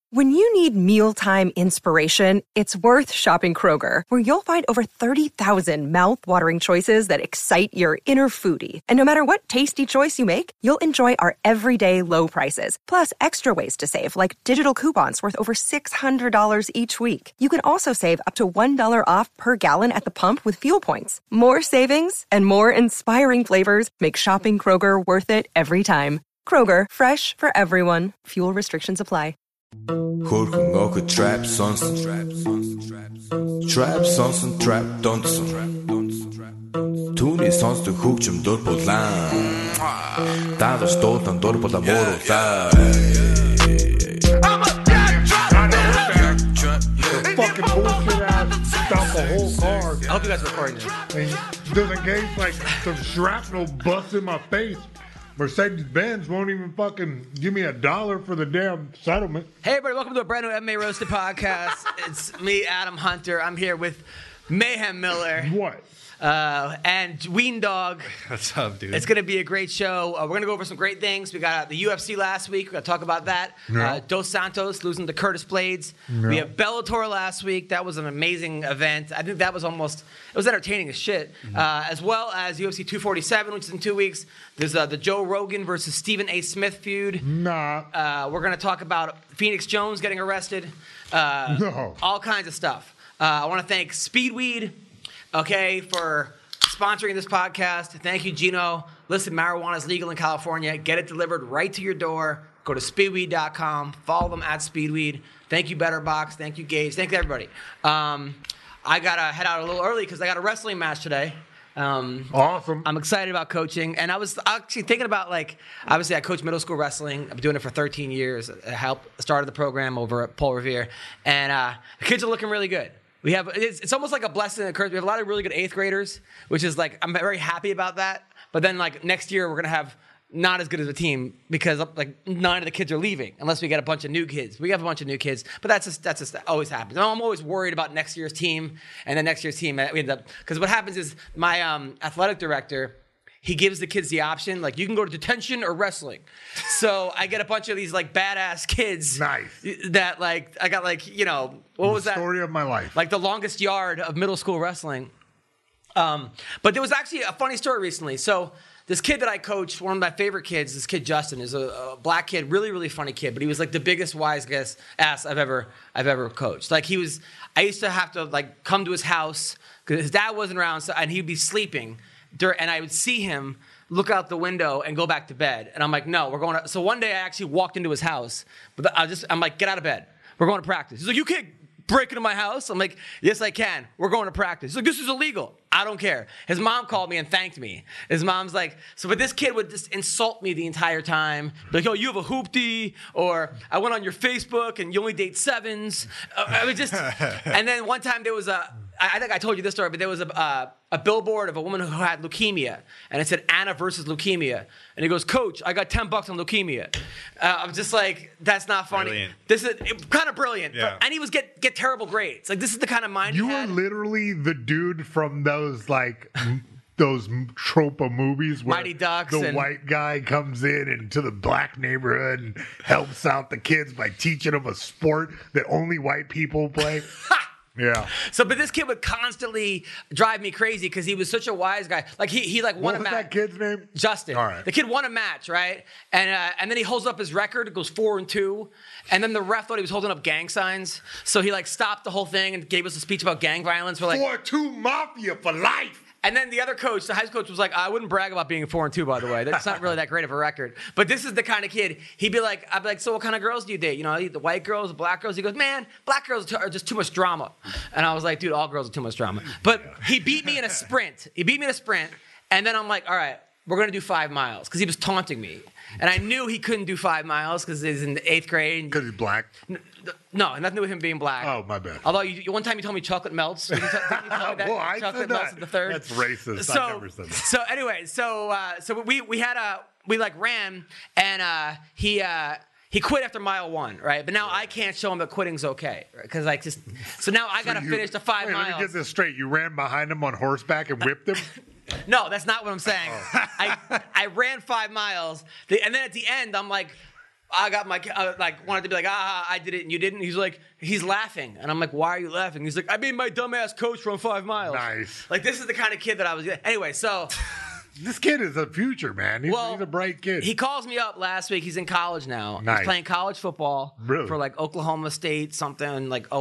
When you need mealtime inspiration, it's worth shopping Kroger, where you'll find over 30,000 mouth-watering choices that excite your inner foodie. And no matter what tasty choice you make, you'll enjoy our everyday low prices, plus extra ways to save, like digital coupons worth over $600 each week. You can also save up to $1 off per gallon at the pump with fuel points. More savings and more inspiring flavors make shopping Kroger worth it every time. Kroger, fresh for everyone. Fuel restrictions apply. Хөрхөн охид trap сонсон trap сонсон trap донсон түүний сонсдог хөгжим дур булаа даадаж дуудан дур булаа мууруулаа fucking bullshit ass stuff a whole car. I hope you guys are recording this. And just in case like some shrapnel busts in my face, Mercedes-Benz won't even fucking give me $1 for the damn settlement. Hey everybody, welcome to a brand new MMA Roasted podcast. It's me, Adam Hunter. I'm here with Mayhem Miller. What? And Ween Dog. What's up, dude? It's going to be a great show. We're going to go over some great things. We got the UFC last week. We're going to talk about that. No. Dos Santos losing to Curtis Blades. No. We have Bellator last week. That was an amazing event. I think that was it was entertaining as shit. As well as UFC 247, which is in 2 weeks. There's the Joe Rogan versus Stephen A. Smith feud. Nah. We're going to talk about Phoenix Jones getting arrested. No. All kinds of stuff. I want to thank Speedweed. Okay, for sponsoring this podcast. Thank you, Gino. Listen, marijuana is legal in California. Get it delivered right to your door. Go to speedweed.com. Follow them at Speedweed. Thank you, Betterbox. Thank you, Gage. Thank you, everybody. I got to head out a little early because I got a wrestling match today. Awesome. I'm excited about coaching. And I was actually thinking about, obviously I coach middle school wrestling. I've been doing it for 13 years. I started the program over at Paul Revere. And the kids are looking really good. It's almost like a blessing and a curse. We have a lot of really good 8th graders, which is I'm very happy about that. But then next year we're going to have not as good as a team because 9 of the kids are leaving unless we get a bunch of new kids. We have a bunch of new kids, but that's just always happens. I'm always worried about next year's team and then next year's team. Because what happens is my athletic director, he gives the kids the option, you can go to detention or wrestling. So I get a bunch of these badass kids. Nice. That I got what was that? Story of my life. The longest yard of middle school wrestling. But there was actually a funny story recently. So this kid that I coached, one of my favorite kids, this kid Justin, is a black kid, really, really funny kid. But he was the biggest wise ass I've ever coached. I used to have to come to his house because his dad wasn't around, and he'd be sleeping. And I would see him look out the window and go back to bed. And I'm like, no, we're going to. So one day I actually walked into his house, but I'm like, get out of bed. We're going to practice. He's like, you can't break into my house. I'm like, yes, I can. We're going to practice. He's like, this is illegal. I don't care. His mom called me and thanked me. His mom's like, but this kid would just insult me the entire time. Oh, you have a hoopty, or I went on your Facebook and you only date 7s. And then one time there was I think I told you this story, but there was a billboard of a woman who had leukemia, and it said Anna versus leukemia. And he goes, Coach, I got $10 on leukemia. I'm just like, that's not funny. Brilliant. This is kind of brilliant. Yeah. And he was get terrible grades. This is the kind of mind You he were had. literally the dude from those trope of movies where Mighty Ducks the and- white guy comes in into the black neighborhood and helps out the kids by teaching them a sport that only white people play. Yeah. So, but this kid would constantly drive me crazy because he was such a wise guy. He won What a was match. that kid's name? Justin. All right. The kid won a match, right? And then he holds up his record. It goes 4-2. And then the ref thought he was holding up gang signs. So he stopped the whole thing and gave us a speech about gang violence. We're like, 4-2 Mafia for life. and then the other coach, the high school coach, was like, I wouldn't brag about being 4-2, by the way. That's not really that great of a record. But this is the kind of kid, I'd be like, so what kind of girls do you date? The white girls, the black girls? He goes, man, black girls are just too much drama. And I was like, dude, all girls are too much drama. But he beat me in a sprint. And then I'm like, all right, we're going to do 5 miles. Because he was taunting me. And I knew he couldn't do 5 miles because he's in the 8th grade. Because he's black? No, nothing to do with him being black. Oh, my bad. Although one time you told me chocolate melts. Didn't you tell me that? Well, I Chocolate said melts that. at the 3rd. That's racist. I never said that. So anyway, so we ran, and he quit after mile 1, right? But now I can't show him that quitting's okay, because so now I got to finish the 5 miles. Let me get this straight. You ran behind him on horseback and whipped him? No, that's not what I'm saying. Oh. I ran 5 miles, and then at the end, I'm like, I got my, like, wanted to be like, I did it and you didn't. He's laughing. And I'm like, why are you laughing? He's like, I made my dumbass coach run 5 miles. Nice. Like, this is the kind of kid that I was. Anyway, so. This kid is a future, man. He's a bright kid. He calls me up last week. He's in college now. Nice. He's playing college football Really? for like Oklahoma State, something like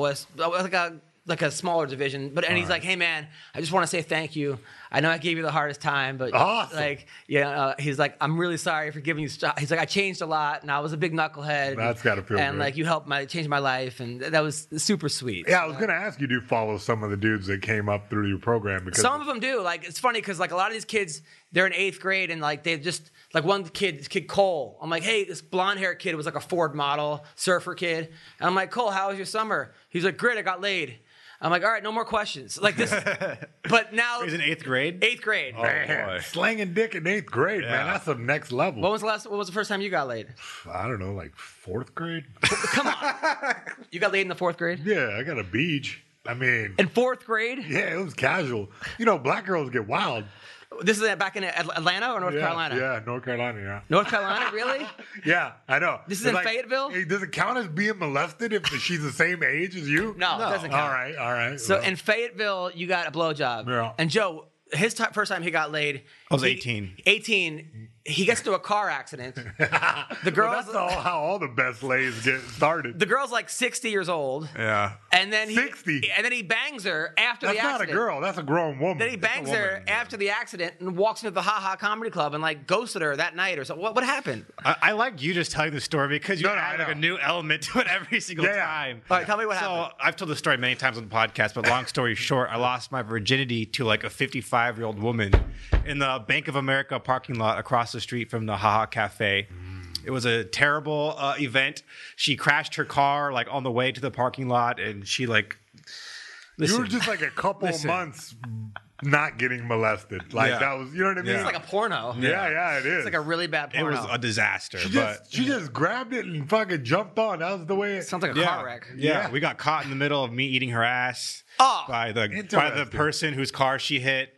like a smaller division. But he's like, hey man, I just want to say thank you. I know I gave you the hardest time, but Awesome. he's like, I'm really sorry for giving you. He's like, I changed a lot, and I was a big knucklehead. That's gotta feel and good. like you helped change my life, and that was super sweet. Yeah, I was gonna ask you, do you follow some of the dudes that came up through your program? Because Some of them do. Like, it's funny because like a lot of these kids, they're in 8th grade and like they just like this kid Cole. I'm like, hey, this blonde hair kid was like a Ford model surfer kid, and I'm like, Cole, how was your summer? He's like, great, I got laid. I'm like, all right, no more questions. Like this, but now He's in 8th grade. 8th grade. man, boy. slanging dick in 8th grade, man, that's the next level. When was the first time you got laid? I don't know, like 4th grade. Come on, you got laid in the 4th grade? Yeah, I got a beach. I mean, In 4th grade? yeah, it was casual. You know, black girls get wild. This is back in Atlanta or North Carolina? Yeah, North Carolina. Yeah. North Carolina, really? Yeah, I know. This is It's in Fayetteville? Hey, does it count as being molested if she's the same age as you? No, it doesn't count. All right. So well, in Fayetteville, you got a blowjob. Yeah. And Joe, his first time he got laid, I was 18. 18. He gets into a car accident. The girl's how all the best lays get started. the girl's like 60 years old, Yeah. and then 60? and then he bangs her after That's the not accident. a girl. That's a grown woman. Then he That's a bangs her woman. after the accident and walks into the Ha Ha Comedy Club and like ghosted her that night or something. What happened? I like you just telling the story because you No, no, add I like a know. new element to it every single Yeah. time. All right, tell me what So happened. I've told the story many times on the podcast, but long story short, I lost my virginity to like a 55-year-old woman in the Bank of America parking lot across the street from the Ha Ha Cafe. It was a terrible event. She crashed her car like on the way to the parking lot, and she like. Listen, You were just like a couple months not getting molested. Like Yeah. that was, you know what I mean? Yeah. It's like a porno. yeah, it is. It's like a really bad it porno. was a disaster. She just grabbed it and fucking jumped on. That was the way it Sounds like a yeah, car wreck. Yeah, we got caught in the middle of me eating her ass Oh, by the interesting. person whose car she hit.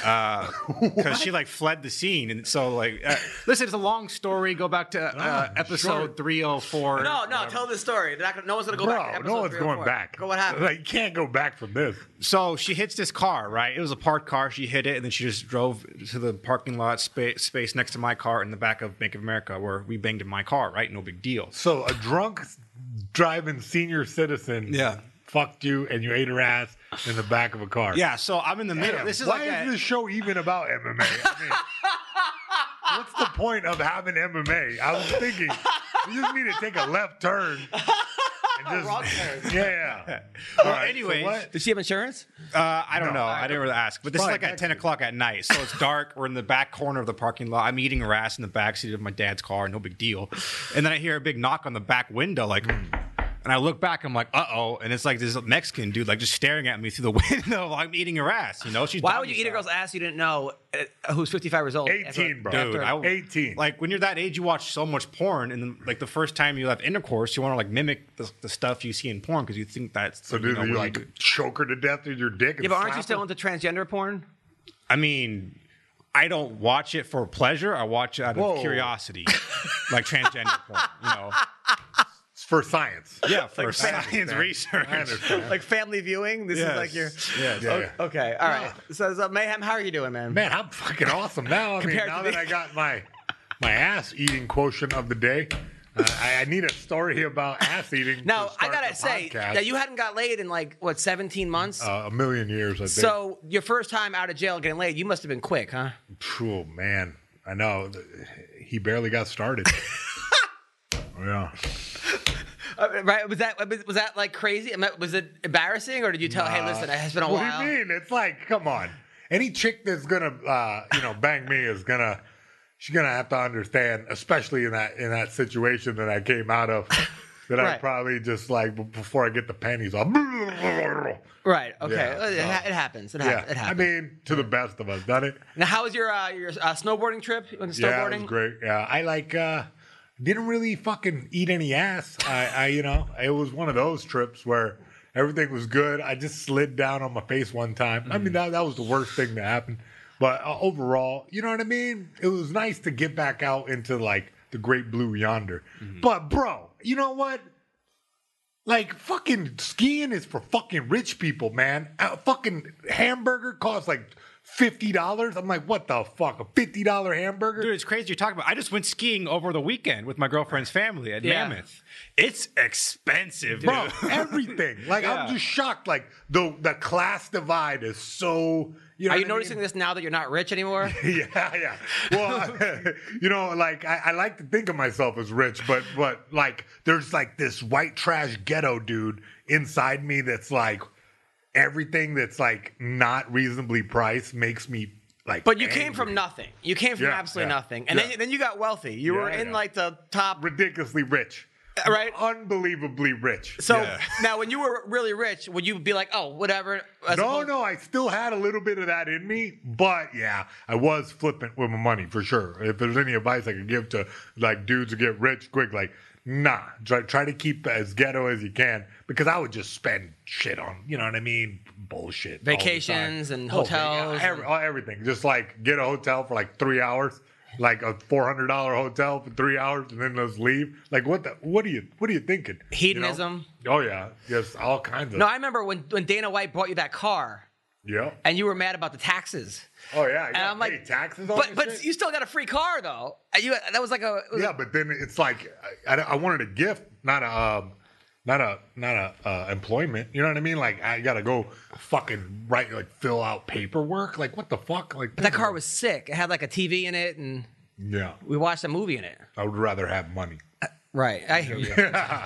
Because she like fled the scene, and so like, listen, it's a long story. Go back to episode 304. No, tell the story. No one's gonna go back to Bro, episode no one's 3 or going 4. back. Go, what happened? Like, you can't go back from this. So she hits this car, right? It was a parked car. She hit it, and then she just drove to the parking lot space next to my car in the back of Bank of America, where we banged in my car, right? No big deal. So a drunk driving senior citizen fucked you and you ate her ass in the back of a car. Yeah, so I'm in the middle. Damn, This is why like is this show even about MMA? I mean, what's the point of having MMA? I was thinking, you just need to take a left turn. And just, Wrong turn. Yeah. Well, anyways, what? Did she have insurance? I don't know. I didn't really ask. But this is Fine, like at next 10 o'clock at night. So it's dark. We're in the back corner of the parking lot. I'm eating her ass in the backseat of my dad's car. No big deal. And then I hear a big knock on the back window, like, and I look back. I'm like, uh-oh. And it's like this Mexican dude, like, just staring at me through the window while I'm eating her ass. You know? She's Why doggy would you eat a style. girl's ass you didn't know who's 55 years old? 18, bro. Dude, After- 18. Like, when you're that age, you watch so much porn. And then, like, the first time you have intercourse, you want to, like, mimic the stuff you see in porn because you think that's, So, dude, you know, you what like you do. choke her to death with your dick? And Yeah, but aren't you slap still her? into transgender porn? I mean, I don't watch it for pleasure. I watch it out of Whoa. curiosity, like transgender porn. You know, It's for science. yeah, for I science understand. research. I understand. Like family viewing? This is like your. yes. Yeah. Okay, all right. So, Mayhem, how are you doing, man? Man, I'm fucking awesome now. I mean, Compared now to that me. I got my ass eating quotient of the day, I need a story about ass eating. Now, to I start gotta the say podcast. that you hadn't got laid in like, what, 17 months? A million years, I think. So, your first time out of jail getting laid, you must have been quick, huh? Oh, man. I know. He barely got started. Yeah. Right? Was that like crazy? Was it embarrassing, or did you tell, hey, listen, it's been a What while? do you mean? It's like, come on. Any chick that's gonna, bang me is gonna. She's gonna have to understand, especially in that situation that I came out of, that I Right. probably just like before I get the panties off. Right. Okay. Yeah, It happens. It Yeah, happens. I mean, to the best of us, done it. Now, how was your snowboarding trip? You went Yeah, snowboarding? it was great. Yeah, I like didn't really fucking eat any ass. It was one of those trips where everything was good. I just slid down on my face one time. I mean, that was the worst thing to happen. But overall, you know what I mean? It was nice to get back out into like the great blue yonder. But bro, you know what? Like, fucking skiing is for fucking rich people, man. A fucking hamburger costs like $50. I'm like, what the fuck? A $50 hamburger? Dude, it's crazy you're talking about. I just went skiing over the weekend with my girlfriend's family at Yeah. Mammoth. It's expensive, dude. Bro, everything. Like, I'm just shocked. Like, the class divide is so... Are you noticing this now that you're not rich anymore? Yeah. Well, you know, like I like to think of myself as rich, but like there's like this white trash ghetto dude inside me that's like everything that's like not reasonably priced makes me like. But you angry. came from nothing. You came from absolutely nothing, and then you got wealthy. You were in like the top, ridiculously rich. right? Unbelievably rich. So now, when you were really rich, would you be like, "Oh, whatever"? No, I still had a little bit of that in me, but yeah, I was flippant with my money for sure. If there's any advice I could give to like dudes who get rich quick, like, nah, try to keep as ghetto as you can, because I would just spend shit on, you know what I mean, bullshit, Vacations all the time. and hotels, everything. Just like get a hotel for like 3 hours. Like a $400 hotel for 3 hours and then let's leave. Like what are you thinking? hedonism. You know? Oh yeah, yes, all kinds of. No, I remember when Dana White bought you that car, Yeah. and you were mad about the taxes. Oh yeah, And I'm like, taxes on but this but shit? you still got a free car though. That was like a it was Yeah, but then it's like I wanted a gift, not a employment. You know what I mean? Like I gotta go fucking fill out paperwork. Like what the fuck? Like But that car was sick. It had like a TV in it, and yeah. we watched a movie in it. I would rather have money. Right, I hear you.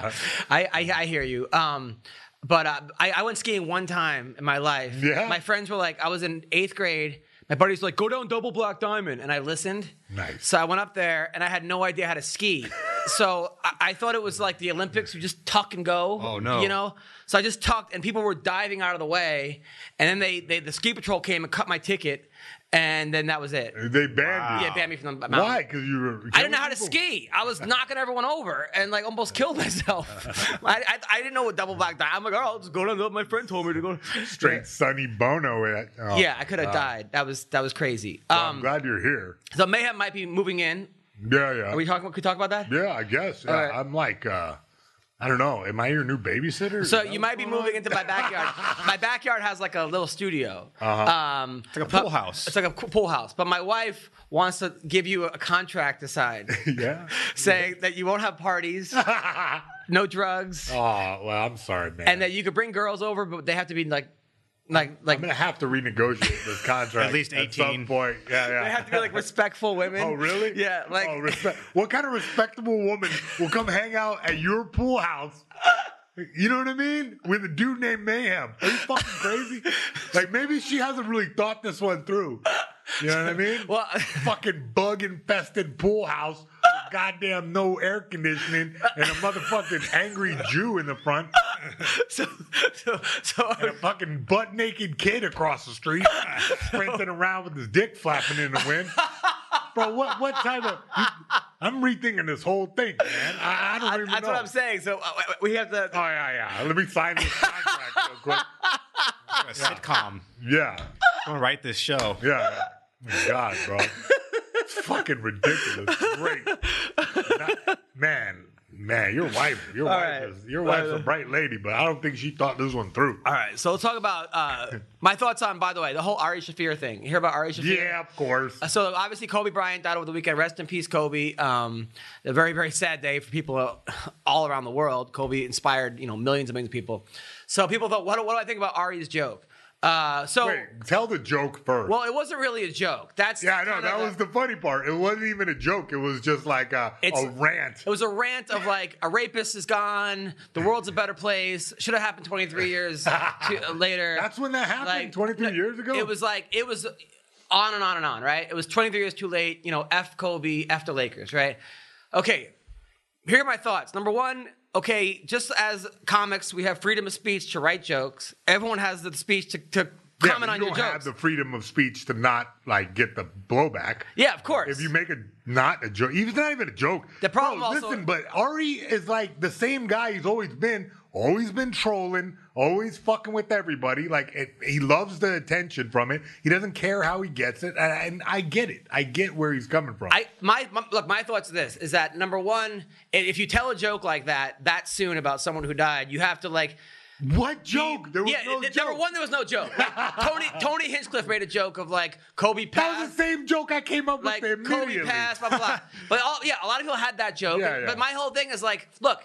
I hear you. But I went skiing one time in my life. Yeah. My friends were like, I was in 8th grade. My buddies were like, go down Double Black Diamond, and I listened. Nice. So I went up there, and I had no idea how to ski. So I thought it was like the Olympics, you just tuck and go. Oh, no. You know. So I just tucked, and people were diving out of the way, and then the ski patrol came and cut my ticket, and then that was it. They banned you. Yeah, banned me from the mountain. Why? Because you were. I didn't know how to ski. I was knocking everyone over and like almost killed myself. I didn't know what double black died. I'm like, oh, I'll just go down. My friend told me to go. Straight Sonny Bono. Yeah, I could have died. That was crazy. I'm glad you're here. So Mayhem might be moving in. Yeah. Are we talking? Could we talk about that? Yeah, I guess. Yeah, All right. I'm like, I don't know. Am I your new babysitter? So you might be moving into my backyard. My backyard has like a little studio. It's like a pool house. It's like a pool house. But my wife wants to give you a contract to sign Yeah. saying that you won't have parties, no drugs, Oh, well, I'm sorry, man. and that you could bring girls over, but they have to be like I'm gonna have to renegotiate this contract At least 18. At some point. Yeah. they have to be like respectful women. Oh, really? Yeah, like Oh, what kind of respectable woman will come hang out at your pool house? You know what I mean? With a dude named Mayhem. Are you fucking crazy? Like maybe she hasn't really thought this one through. You know what I mean? Well, Fucking bug infested pool house. With goddamn no air conditioning and a motherfucking angry Jew in the front. so And a fucking butt naked kid across the street sprinting around with his dick flapping in the wind. Bro, what type of... I'm rethinking this whole thing, man. I don't even know. that's what I'm saying. So we have to. Oh, yeah. Let me sign this contract real quick. A sitcom. Yeah. I'm gonna write this show. Yeah. Oh my God, bro. It's fucking ridiculous. Great. Man, your wife's a bright lady, but I don't think she thought this one through. All right, so let's talk about my thoughts on, by the way, the whole Ari Shaffir thing. You hear about Ari Shaffir? Yeah, of course. So obviously Kobe Bryant died over the weekend. Rest in peace, Kobe. A very, very sad day for people all around the world. Kobe inspired, millions and millions of people. So people thought, what do I think about Ari's joke? Wait, tell the joke first. Well, it wasn't really a joke. Yeah, I know. That was the funny part. It wasn't even a joke. It was just like a rant. It was a rant of like, a rapist is gone. The world's a better place. Should have happened 23 years later. That's when that happened? Like, 23 years ago? It was on and on and on, right? It was 23 years too late. F Kobe, F the Lakers, right? Okay, here are my thoughts. Number one, okay, just as comics, we have freedom of speech to write jokes. Everyone has the speech to comment on you your don't have jokes. the freedom of speech to not like get the blowback. Yeah, of course. If you make not a joke, even it's not even a joke. The problem Bro, also- listen, but Ari is like the same guy he's always been trolling, always fucking with everybody. Like he loves the attention from it. He doesn't care how he gets it, and I get it. I get where he's coming from. My thoughts are this: is that number one, if you tell a joke like that soon about someone who died, you have to like. What joke? There was no joke. Number one, there was no joke. Like, Tony Hinchcliffe made a joke of like Kobe passed. That was the same joke I came up Like with immediately. Kobe passed, blah blah blah. But a lot of people had that joke. Yeah. But my whole thing is like, look,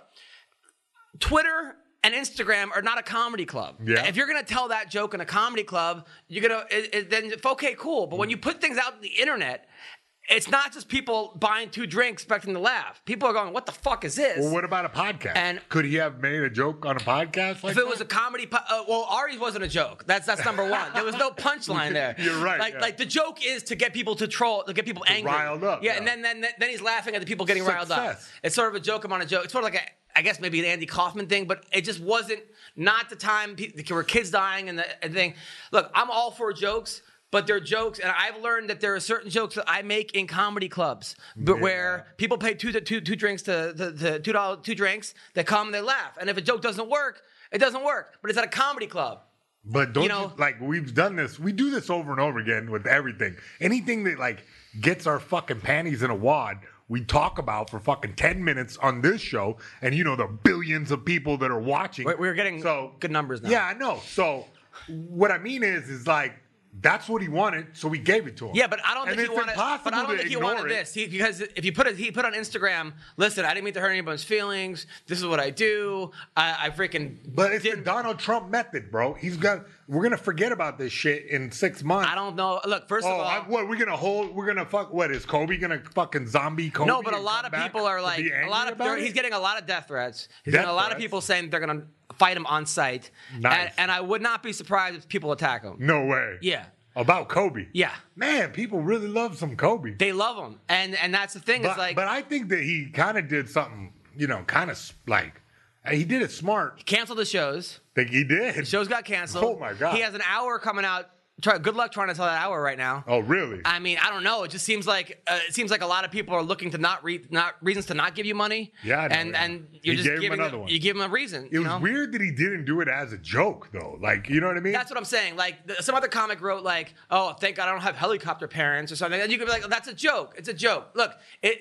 Twitter and Instagram are not a comedy club. Yeah. If you're gonna tell that joke in a comedy club, you're gonna then okay, cool. But when you put things out on the internet, it's not just people buying 2 drinks expecting to laugh. People are going, "What the fuck is this?" Well, what about a podcast? And- could he have made a joke on a podcast like If it was a comedy, well, Ari's wasn't a joke. That's number one. There was no punchline there. You're right, Like, yeah. like the joke is to get people to troll, to get people angry, riled up, Yeah, yeah. and then he's laughing at the people getting riled up. Success. It's sort of a joke among a joke. It's sort of like I guess maybe an Andy Kaufman thing, but it just wasn't not the time. There were kids dying and the thing. Look, I'm all for jokes. But they're jokes, and I've learned that there are certain jokes that I make in comedy clubs, but where people pay two drinks to $2 2 drinks, they come and they laugh, and if a joke doesn't work, it doesn't work. But it's at a comedy club. But don't You know- like we've done this. We do this over and over again with everything. Anything that like gets our fucking panties in a wad, we talk about for fucking 10 minutes on this show, and you know the billions of people that are watching. We're getting good numbers now. Yeah, I know. So what I mean is like that's what he wanted, so we gave it to him. Yeah, but I don't think And he it's wanted. impossible But I don't to think he ignore wanted it. this because if he put on Instagram, listen, I didn't mean to hurt anybody's feelings. This is what I do. I freaking. But it's the didn't. Donald Trump method, bro. We're gonna forget about this shit in 6 months. I don't know. Look, first of all, We're gonna fuck. What is Kobe gonna fucking zombie Kobe? no, but a and lot come of back people are to like be angry a lot of. about He's it? getting a lot of death threats. He's Death getting a lot of threats? people saying they're gonna fight him on site. Nice. And I would not be surprised if people attack him. No way. Yeah. About Kobe. Yeah. Man, people really love some Kobe. They love him, and that's the thing. It's like But I think that he kind of did something, kind of like he did it smart. cancel the shows. Think he did. Shows got canceled. Oh, my God. He has an hour coming out. Good luck trying to tell that hour right now. Oh, really? I mean, I don't know. It just seems like a lot of people are looking to not reasons to not give you money. Yeah, I know, and yeah. and you're He just gave him giving another one. you give him a reason. It you was know? weird that he didn't do it as a joke, though. Like, you know what I mean? That's what I'm saying. Like some other comic wrote, like, "Oh, thank God I don't have helicopter parents" or something. And you could be like, oh, "That's a joke. It's a joke." Look,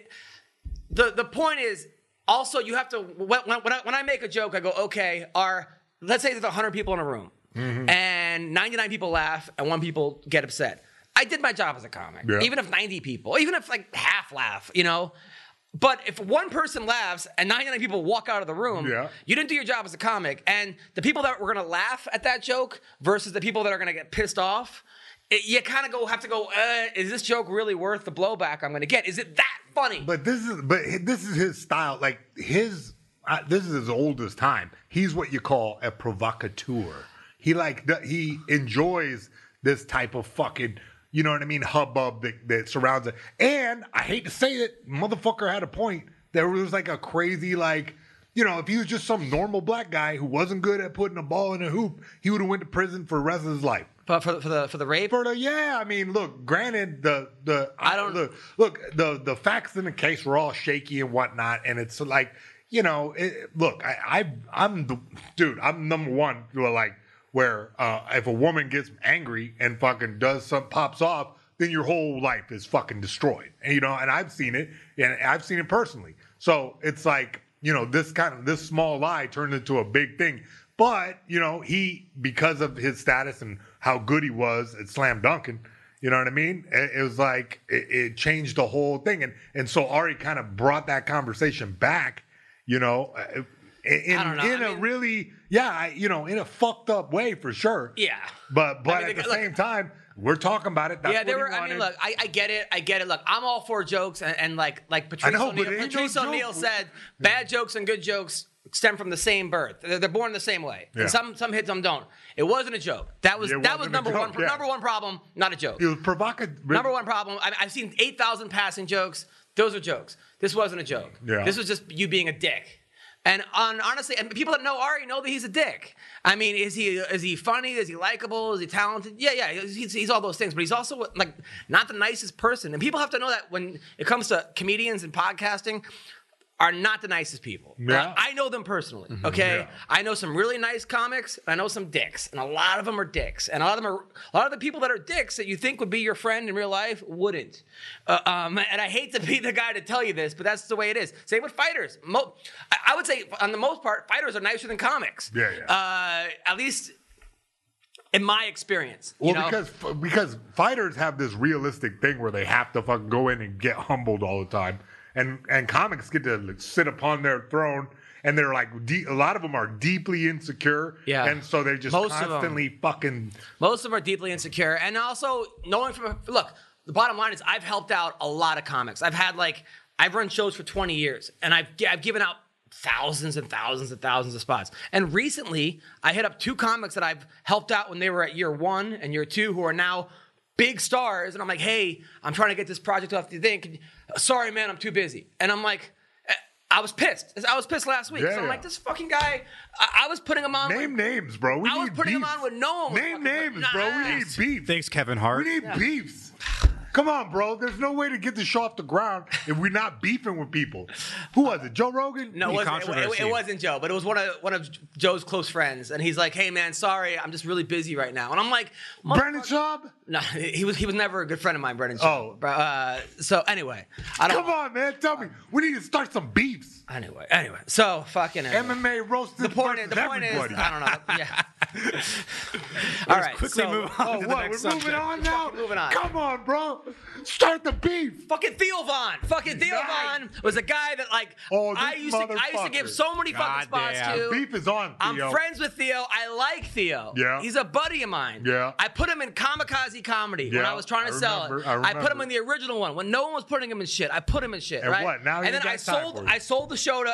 the point is also you have to when I make a joke, I go, "Okay, let's say there's 100 people in a room." Mm-hmm. And 99 people laugh and 1 people get upset. I did my job as a comic. Yeah. Even if 90 people, even if like half laugh, But if 1 person laughs and 99 people walk out of the room, Yeah. you didn't do your job as a comic. And the people that were going to laugh at that joke versus the people that are going to get pissed off, you kind of have to go, is this joke really worth the blowback I'm going to get? Is it that funny? But this is his style. Like this is his oldest time. He's what you call a provocateur. He enjoys this type of fucking, you know what I mean, hubbub that surrounds it. And I hate to say it, motherfucker had a point. There was like a crazy if he was just some normal black guy who wasn't good at putting a ball in a hoop, he would have went to prison for the rest of his life. But for the rape? I mean, look, granted, the facts in the case were all shaky and whatnot, and it's like, look, I'm number one where if a woman gets angry and fucking pops off, then your whole life is fucking destroyed. And I've seen it, and I've seen it personally. So it's like, this small lie turned into a big thing. But, he, because of his status and how good he was at slam dunking, you know what I mean? It was like, it changed the whole thing. And so Ari kind of brought that conversation back, in a fucked up way for sure. Yeah. But at the same time, we're talking about it. That's Yeah, what he wanted. I mean, look, I get it. Look, I'm all for jokes, and like Patrice I know, but O'Neal, it ain't Patrice no O'Neal joke. said, bad jokes and good jokes stem from the same birth. They're born the same way. Yeah. And some hit, some don't. It wasn't a joke. That was It that was wasn't a number joke, one. yeah. Number one problem, not a joke. It was provocative. Number one problem. I've seen 8,000 passing jokes. Those are jokes. This wasn't a joke. Yeah. This was just you being a dick. And honestly, and people that know Ari know that he's a dick. I mean, is he funny? Is he likable? Is he talented? Yeah. He's all those things, but he's also like not the nicest person. And people have to know that when it comes to comedians and podcasting, are not the nicest people. Yeah. I know them personally, okay? Yeah. I know some really nice comics, and I know some dicks, and a lot of them are dicks. And a lot of the people that are dicks that you think would be your friend in real life wouldn't. And I hate to be the guy to tell you this, but that's the way it is. Same with fighters. I would say, on the most part, fighters are nicer than comics. Yeah. At least in my experience. Well, you know? because fighters have this realistic thing where they have to fucking go in and get humbled all the time. And comics get to sit upon their throne, and they're like, a lot of them are deeply insecure. Yeah. And so they just constantly fucking. Most of them are deeply insecure. And also, look, the bottom line is I've helped out a lot of comics. I've run shows for 20 years, and I've given out thousands and thousands and thousands of spots. And recently, I hit up 2 comics that I've helped out when they were at year 1 and year 2 who are now big stars, and I'm like, hey, I'm trying to get this project off the thing. Sorry, man, I'm too busy. And I'm like, I was pissed. I was pissed last week. So I'm like, this fucking guy, I was putting him on. Name names, bro. I was putting him on with no one. Name names, bro. We need beef. Thanks, Kevin Hart. We need beefs. Come on, bro. There's no way to get the show off the ground if we're not beefing with people. Who was it? Joe Rogan? No, it wasn't Joe, but it was one of Joe's close friends, and he's like, "Hey, man, sorry, I'm just really busy right now." And I'm like, Brendan Schaub? No, he was never a good friend of mine, Brendan Schaub. Oh. So anyway, Come on, man. Tell me. We need to start some beefs. Anyway. So fucking MMA roasted. The point is, I don't know. Yeah. All right. Quickly move on to the next We're subject. moving on now? Moving on. Come on, bro. Start the beef. Fucking Theo Von. Fucking Theo Nice. Von was a guy that I used to give so many fucking spots to. Beef is on, Theo. I'm friends with Theo. I like Theo. Yeah. He's a buddy of mine. Yeah. I put him in Kamikaze Comedy when Yeah, I was trying to sell it. I I put him remember. in the original one when no one was putting him in shit. I put him in shit. And right? what? Now and you then got I time for it. sold the show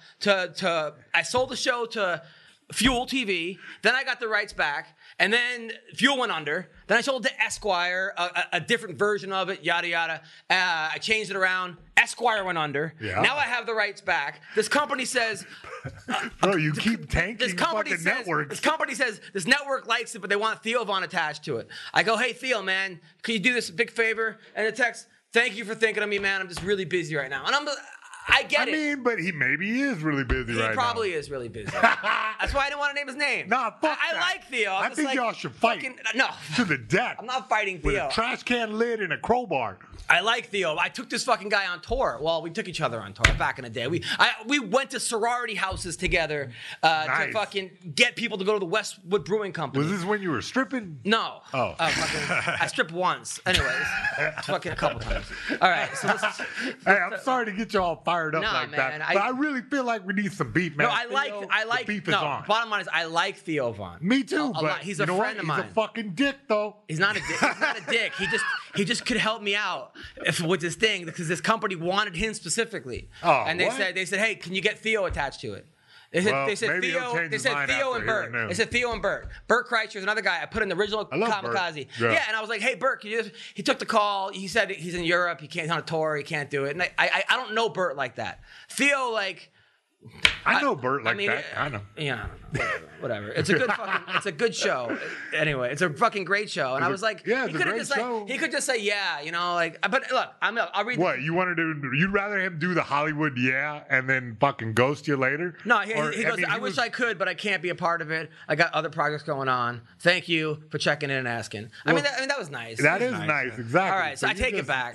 to Fuel TV. Then I got the rights back. And then Fuel went under. Then I sold it to Esquire, a different version of it, yada, yada. I changed it around. Esquire went under. Yeah. Now I have the rights back. This company says... Bro, you keep tanking This company fucking says, networks. This company says this network likes it, but they want Theo Von attached to it. I go, hey, Theo, man, can you do this a big favor? And the text, thank you for thinking of me, man. I'm just really busy right now. And I get it. I mean, but maybe he is really busy right now. He probably is really busy. That's why I didn't want to name his name. Nah, fuck I that. like Theo. I think y'all should fight. No. To the death. I'm not fighting With Theo. a trash can lid and a crowbar. I like Theo. I took this fucking guy on tour. Well, we took each other on tour back in the day. We went to sorority houses together to Nice. fucking get people to go to the Westwood Brewing Company. Was this when you were stripping? No. Oh. I stripped once. Anyways, fucking a couple times. All right. So this is, Hey, I'm sorry to get you all fired up Nah, like man, that, but I really feel like we need some beef, man. no, I like. The beef is no, on. bottom line is I like Theo Von. Me too, A but lot. He's a you know friend what? of mine. He's a fucking dick, though. He's not a dick. He's not a dick. He just could help me out with this thing because this company wanted him specifically. Oh, and they what? said, hey, can you get Theo attached to it? They said, Well, they said maybe he'll Theo. change They his said mind Theo after and Bert. hearing They said Theo and Bert. Bert Kreischer is another guy. I put in the original love Bert. Kamikaze. Yeah. Yeah, and I was like, hey, Bert, can you just, he took the call. He said he's in Europe. He's on a tour. He can't do it. And I don't know Bert like that. Theo, like. I know Bert like I mean, that. I know. Yeah, whatever. It's a good show. Anyway, it's a fucking great show. And I was like, yeah, it's he a could have great just show. he could just say, yeah, you know, like. But look, I'll read. What, you want to do? You'd rather him do the Hollywood and then fucking ghost you later? No, Or, he goes, mean, I wish I could, but I can't be a part of it. I got other projects going on. Thank you for checking in and asking. I mean, that was nice. That is nice, nice, exactly. All right, so I you take it just- back.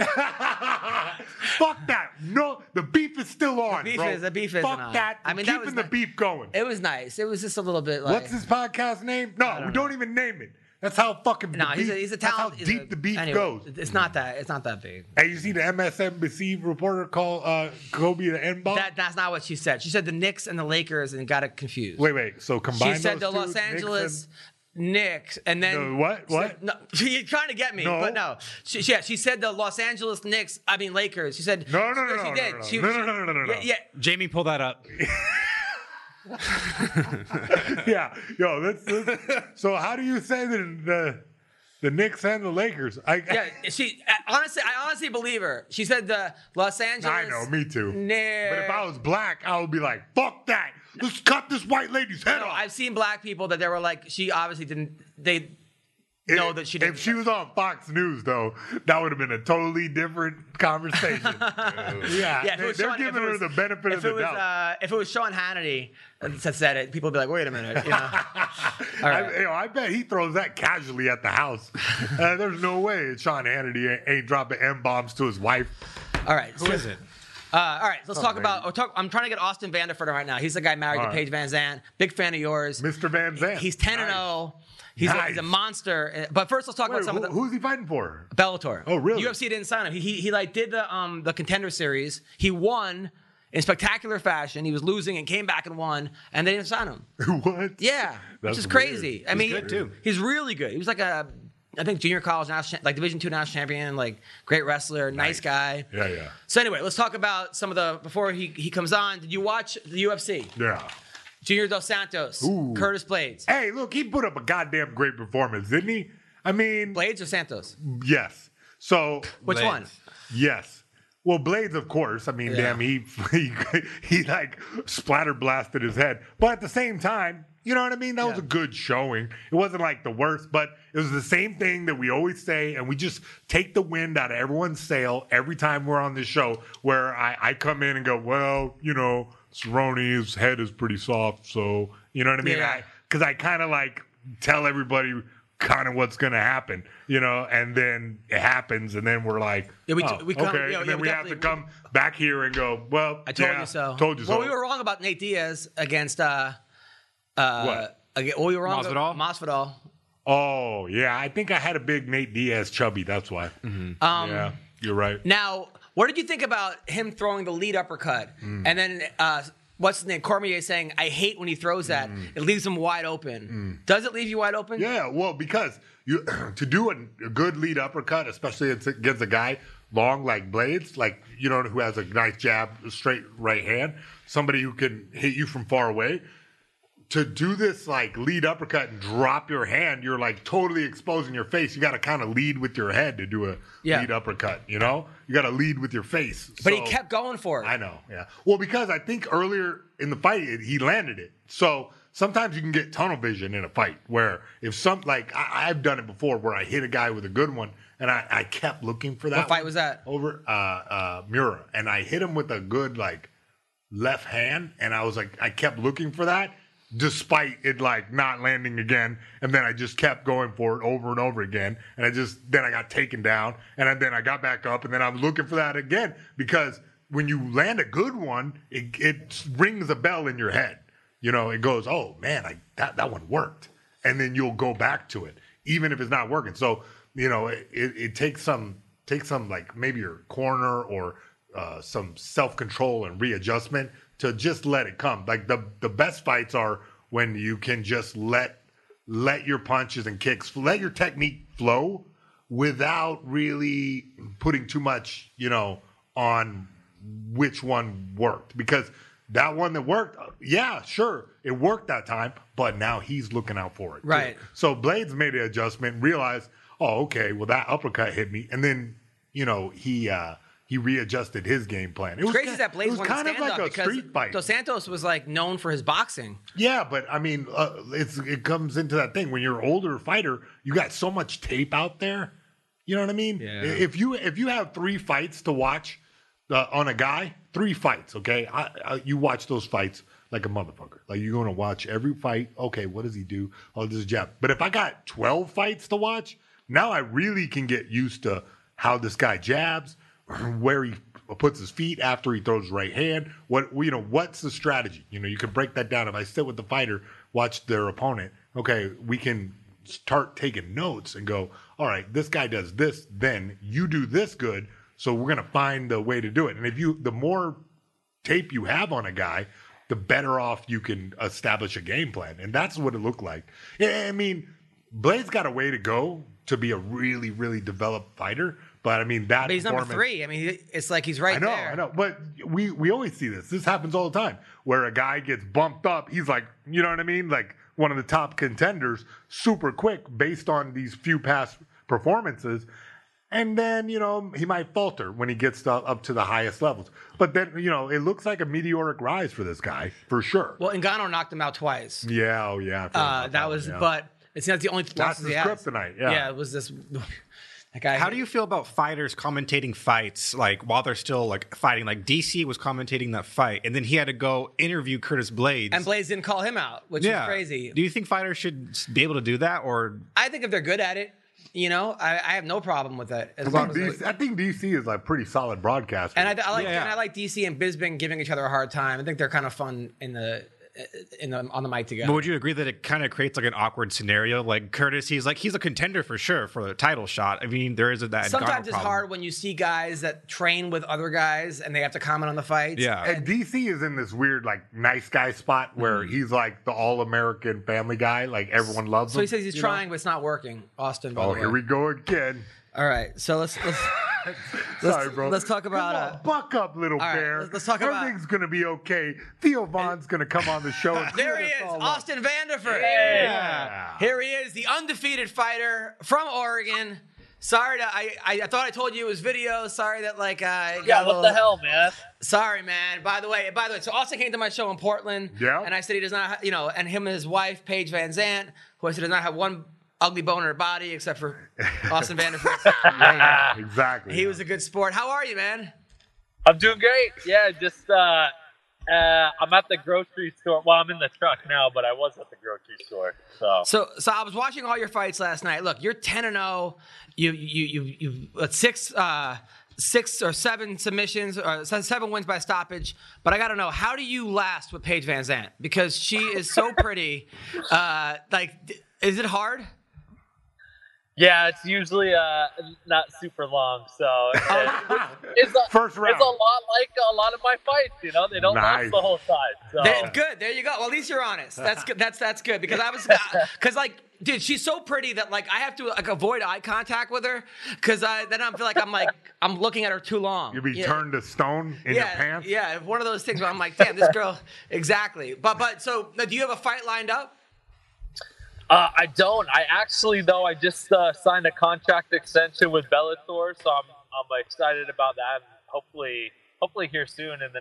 Fuck that. No, the beef is still on, bro. The beef isn't Fuck on. that. I mean, that keeping was the ni- beef going. It was nice. It was just a little bit like. What's his podcast name? No, we don't even name it. That's how fucking No, the he's beef, a that's how talent. deep the beef anyway, goes. It's not that big. Hey, you see the MSNBC reporter call Kobe the N-bomb? That's not what she said. She said the Knicks and the Lakers and got it confused. Wait. So combine She said those the two, Los Knicks Angeles Knicks, and then No, what? What? No, you're trying to get me, No. but no. She said the Los Angeles Knicks. I mean Lakers. She said No. She did. No. Yeah. Jamie, pull that up. Yeah, yo, let's so how do you say the The Knicks and the Lakers. Yeah, I honestly believe her. She said the Los Angeles. I know, me too. Nah. But if I was black, I would be like, fuck that. Let's cut this white lady's head No, off. I've seen black people that they were like, she obviously didn't. They know that she didn't. If she was on Fox News, though, that would have been a totally different conversation. Yeah, they're giving her the benefit of the doubt. If it was Sean Hannity that said it, people would be like, "Wait a minute," you know. All right. I bet he throws that casually at the house. There's no way Sean Hannity ain't dropping M-bombs to his wife. All right. Who is it? All right, let's talk about. I'm trying to get Austin Vanderford right now. He's the guy married to Paige Van Zandt. Big fan of yours, Mr. Van Zandt. He's 10-0. He's a monster. But first, let's talk about some of the. Who's he fighting for? Bellator. Oh, really? UFC didn't sign him. He like did the Contender Series. He won in spectacular fashion. He was losing and came back and won, and they didn't sign him. What? Yeah, That's which is weird. crazy. I mean, good, too. He's really good. He was like I think junior college like Division II national champion, like great wrestler, nice guy. Yeah. So anyway, let's talk about some of the before he comes on. Did you watch the UFC? Yeah. Junior Dos Santos, Ooh. Curtis Blades. Hey, look, he put up a goddamn great performance, didn't he? I mean, Blades or Santos? yes. So, Which Blades. one? yes. Well, Blades, of course. I mean, Yeah. damn, he like splatter blasted his head. But at the same time, you know what I mean? That was a good showing. It wasn't like the worst, but it was the same thing that we always say, and we just take the wind out of everyone's sail every time we're on this show, where I come in and go, well, you know, Cerrone's head is pretty soft, so, you know what I mean? Yeah. Because I kind of like tell everybody kind of what's going to happen, you know, and then it happens, and then we're like, Yeah, we come- okay, yeah, and yeah, then we we have to definitely- come back here and go, well, I told yeah, you so. Told you so. Well, we were wrong about Nate Diaz against What? we were wrong Masvidal? Masvidal. Oh, yeah. I think I had a big Nate Diaz chubby. That's why. Yeah, you're right. Now, what did you think about him throwing the lead uppercut? And then, what's his name? Cormier saying, I hate when he throws that. It leaves him wide open. Does it leave you wide open? Yeah, well, because you to do a good lead uppercut, especially against a guy long like Blades, like, you know, who has a nice jab, straight right hand, somebody who can hit you from far away. To do this like lead uppercut and drop your hand, you're like totally exposing your face. You got to kind of lead with your head to do a lead uppercut, you know? You got to lead with your face. But he So- kept going for it. I know, yeah. Well, because I think earlier in the fight, he landed it. So sometimes you can get tunnel vision in a fight where if I've done it before where I hit a guy with a good one and I kept looking for that. What fight one was that? Over Mura. And I hit him with a good like left hand and I kept looking for that. Despite it like not landing again, and then I just kept going for it over and over again, and then I got taken down, and then I got back up, and then I'm looking for that again because when you land a good one, it rings a bell in your head. You know, it goes, oh man, that one worked, and then you'll go back to it even if it's not working. So you know, it takes some like maybe your corner or some self-control and readjustment to just let it come. Like the best fights are when you can just let your punches and kicks, let your technique flow without really putting too much, you know, on which one worked. Because that one that worked, yeah, sure, it worked that time, but now he's looking out for it. too. Right. So Blades made an adjustment, realized, oh, okay, well that uppercut hit me, and then, you know, he readjusted his game plan. It was Crazy that Blades it was won kind of stand like up a because street fight. Dos Santos was like known for his boxing. Yeah, but I mean, it comes into that thing when you're an older fighter, you got so much tape out there. You know what I mean? Yeah. If you have 3 fights to watch on a guy, 3 fights, okay? You watch those fights like a motherfucker. Like you're going to watch every fight. Okay, what does he do? Oh, this is jab. But if I got 12 fights to watch, now I really can get used to how this guy jabs, where he puts his feet after he throws his right hand. What's the strategy? You know, you can break that down. If I sit with the fighter, watch their opponent, okay, we can start taking notes and go, all right, this guy does this, then you do this good, so we're going to find the way to do it. And the more tape you have on a guy, the better off you can establish a game plan. And that's what it looked like. I mean, Blade's got a way to go to be a really, really developed fighter. But I mean, that But he's number performance- 3. I mean, it's like he's right there. I know. But we always see this. This happens all the time where a guy gets bumped up. He's like, you know what I mean? Like one of the top contenders super quick based on these few past performances. And then, he might falter when he gets up to the highest levels. But then, it looks like a meteoric rise for this guy, for sure. Well, Ngannou knocked him out twice. Yeah, oh yeah. But it's not the only losses he has. That's his kryptonite, yeah. Yeah, it was this... That guy, how do you feel about fighters commentating fights, like, while they're still, like, fighting? Like, DC was commentating that fight, and then he had to go interview Curtis Blades. And Blades didn't call him out, which is crazy. Do you think fighters should be able to do that, or... I think if they're good at it, I have no problem with that. I think DC is like pretty solid broadcaster. And I like DC and Bisping giving each other a hard time. I think they're kind of fun on the mic together. But would you agree that it kind of creates like an awkward scenario? Like Curtis, he's a contender for sure for the title shot. I mean, there is that. Sometimes it's hard when you see guys that train with other guys and they have to comment on the fights. Yeah. And DC is in this weird like nice guy spot where he's like the all-American family guy. Like everyone loves him. So he says he's trying, but it's not working. Austin. Oh, here we go again. All right, so let's Sorry, bro. Let's talk about Come on, buck up, little bear. Let's talk about everything's gonna be okay. Theo Von's gonna come on the show. And there he is, Austin Vanderford. Yeah. Here he is, the undefeated fighter from Oregon. Sorry I thought I told you it was video. Sorry that what the hell, man? Sorry, man. By the way, so Austin came to my show in Portland. Yeah. And I said he does not, and him and his wife, Paige Van Zant, who I said does not have one ugly bone in her body except for Austin Vanderford. Yeah, exactly. He was a good sport. How are you, man? I'm doing great. Yeah, just I'm at the grocery store. Well, I'm in the truck now, but I was at the grocery store. So I was watching all your fights last night. Look, you're 10-0. You 6 or 7 submissions, or 7 wins by stoppage. But I got to know, how do you last with Paige Van Zant? Because she is so pretty. Is it hard? Yeah, it's usually not super long, so first round. It's a lot like a lot of my fights. They don't last the whole time. So. Good, there you go. Well, at least you're honest. That's good. That's good because dude, she's so pretty that I have to avoid eye contact with her because then I feel like I'm looking at her too long. You'll be turned to stone in your pants. Yeah, one of those things where I'm like, damn, this girl. Exactly. But so do you have a fight lined up? I don't. I actually, though, I just signed a contract extension with Bellator, so I'm excited about that. Hopefully here soon in the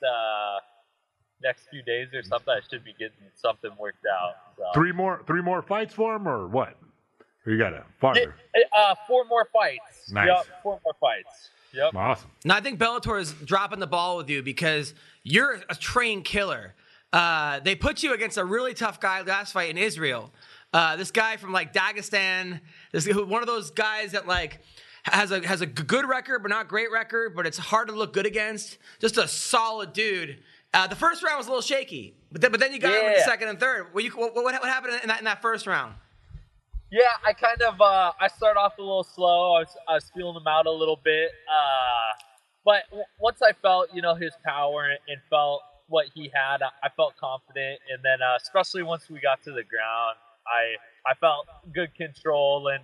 next few days or something, I should be getting something worked out. So. 3 more fights for him, or what? Or you got a farther? 4 more fights. Nice. Yep, 4 more fights. Yep. Awesome. Now I think Bellator is dropping the ball with you because you're a trained killer. They put you against a really tough guy last fight in Israel. This guy from Dagestan, one of those guys that has a good record but not great record, but it's hard to look good against. Just a solid dude. The first round was a little shaky, but then you got him in the second and third. What happened in that first round? Yeah, I kind of I started off a little slow. I was feeling him out a little bit, but once I felt his power and felt what he had, I felt confident. And then especially once we got to the ground, I felt good control, and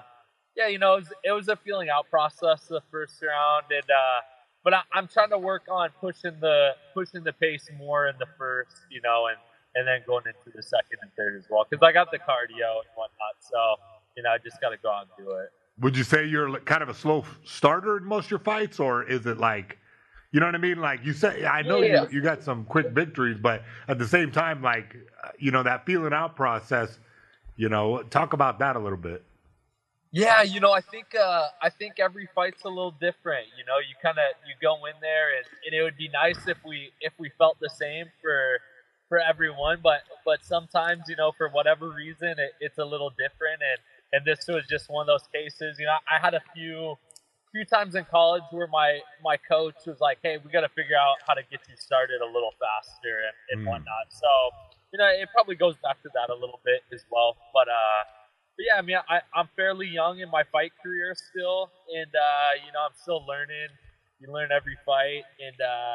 it was a feeling out process the first round, and but I'm trying to work on pushing the pace more in the first, and then going into the second and third as well, because I got the cardio and whatnot, so I just got to go out and do it. Would you say you're kind of a slow starter in most of your fights, or is it you know what I mean? Like you say, I know you got some quick victories, but at the same time, that feeling out process. Talk about that a little bit. Yeah, I think every fight's a little different. You go in there, and it would be nice if we felt the same for everyone, but sometimes for whatever reason it's a little different, and this was just one of those cases. I had a few times in college where my coach was like, hey, we got to figure out how to get you started a little faster and whatnot. So. It probably goes back to that a little bit as well. But yeah, I mean, I'm fairly young in my fight career still. And, I'm still learning. You learn every fight. And,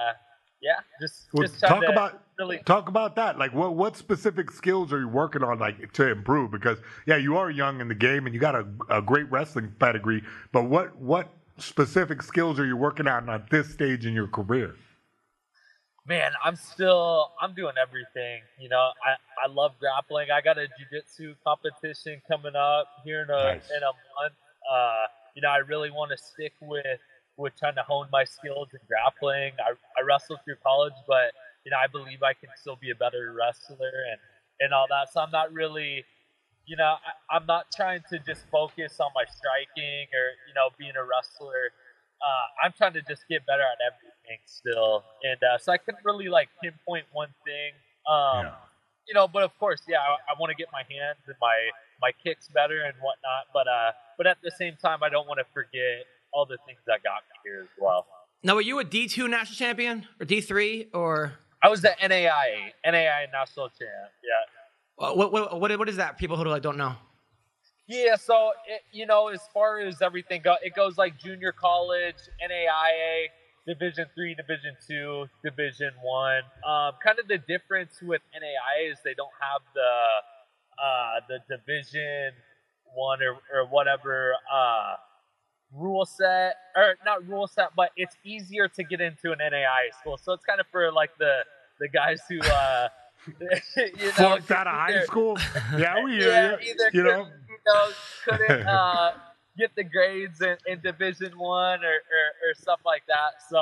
just talk about that. What specific skills are you working on, to improve? Because, you are young in the game and you got a great wrestling pedigree. But what specific skills are you working on at this stage in your career? Man, I'm doing everything. I love grappling. I got a jiu-jitsu competition coming up here in a month. I really want to stick with trying to hone my skills in grappling. I wrestled through college, but I believe I can still be a better wrestler and all that. So I'm not really, I'm not trying to just focus on my striking or being a wrestler. I'm trying to just get better at everything still, and so I couldn't really like pinpoint one thing. But of course, I want to get my hands and my kicks better and whatnot. But at the same time, I don't want to forget all the things that got me here as well. Now, were you a D2 national champion or D3 or? I was the NAI national champ. Yeah. What is that? People who don't know. Yeah, so as far as everything goes, it goes like junior college, NAIA, Division III, Division II, Division I. Kind of the difference with NAIA is they don't have the Division I or whatever rule set, or not rule set, but it's easier to get into an NAIA school. So it's kind of for like the guys who flunked out of high school. Yeah, we hear you. Couldn't get the grades in Division I or stuff like that. So,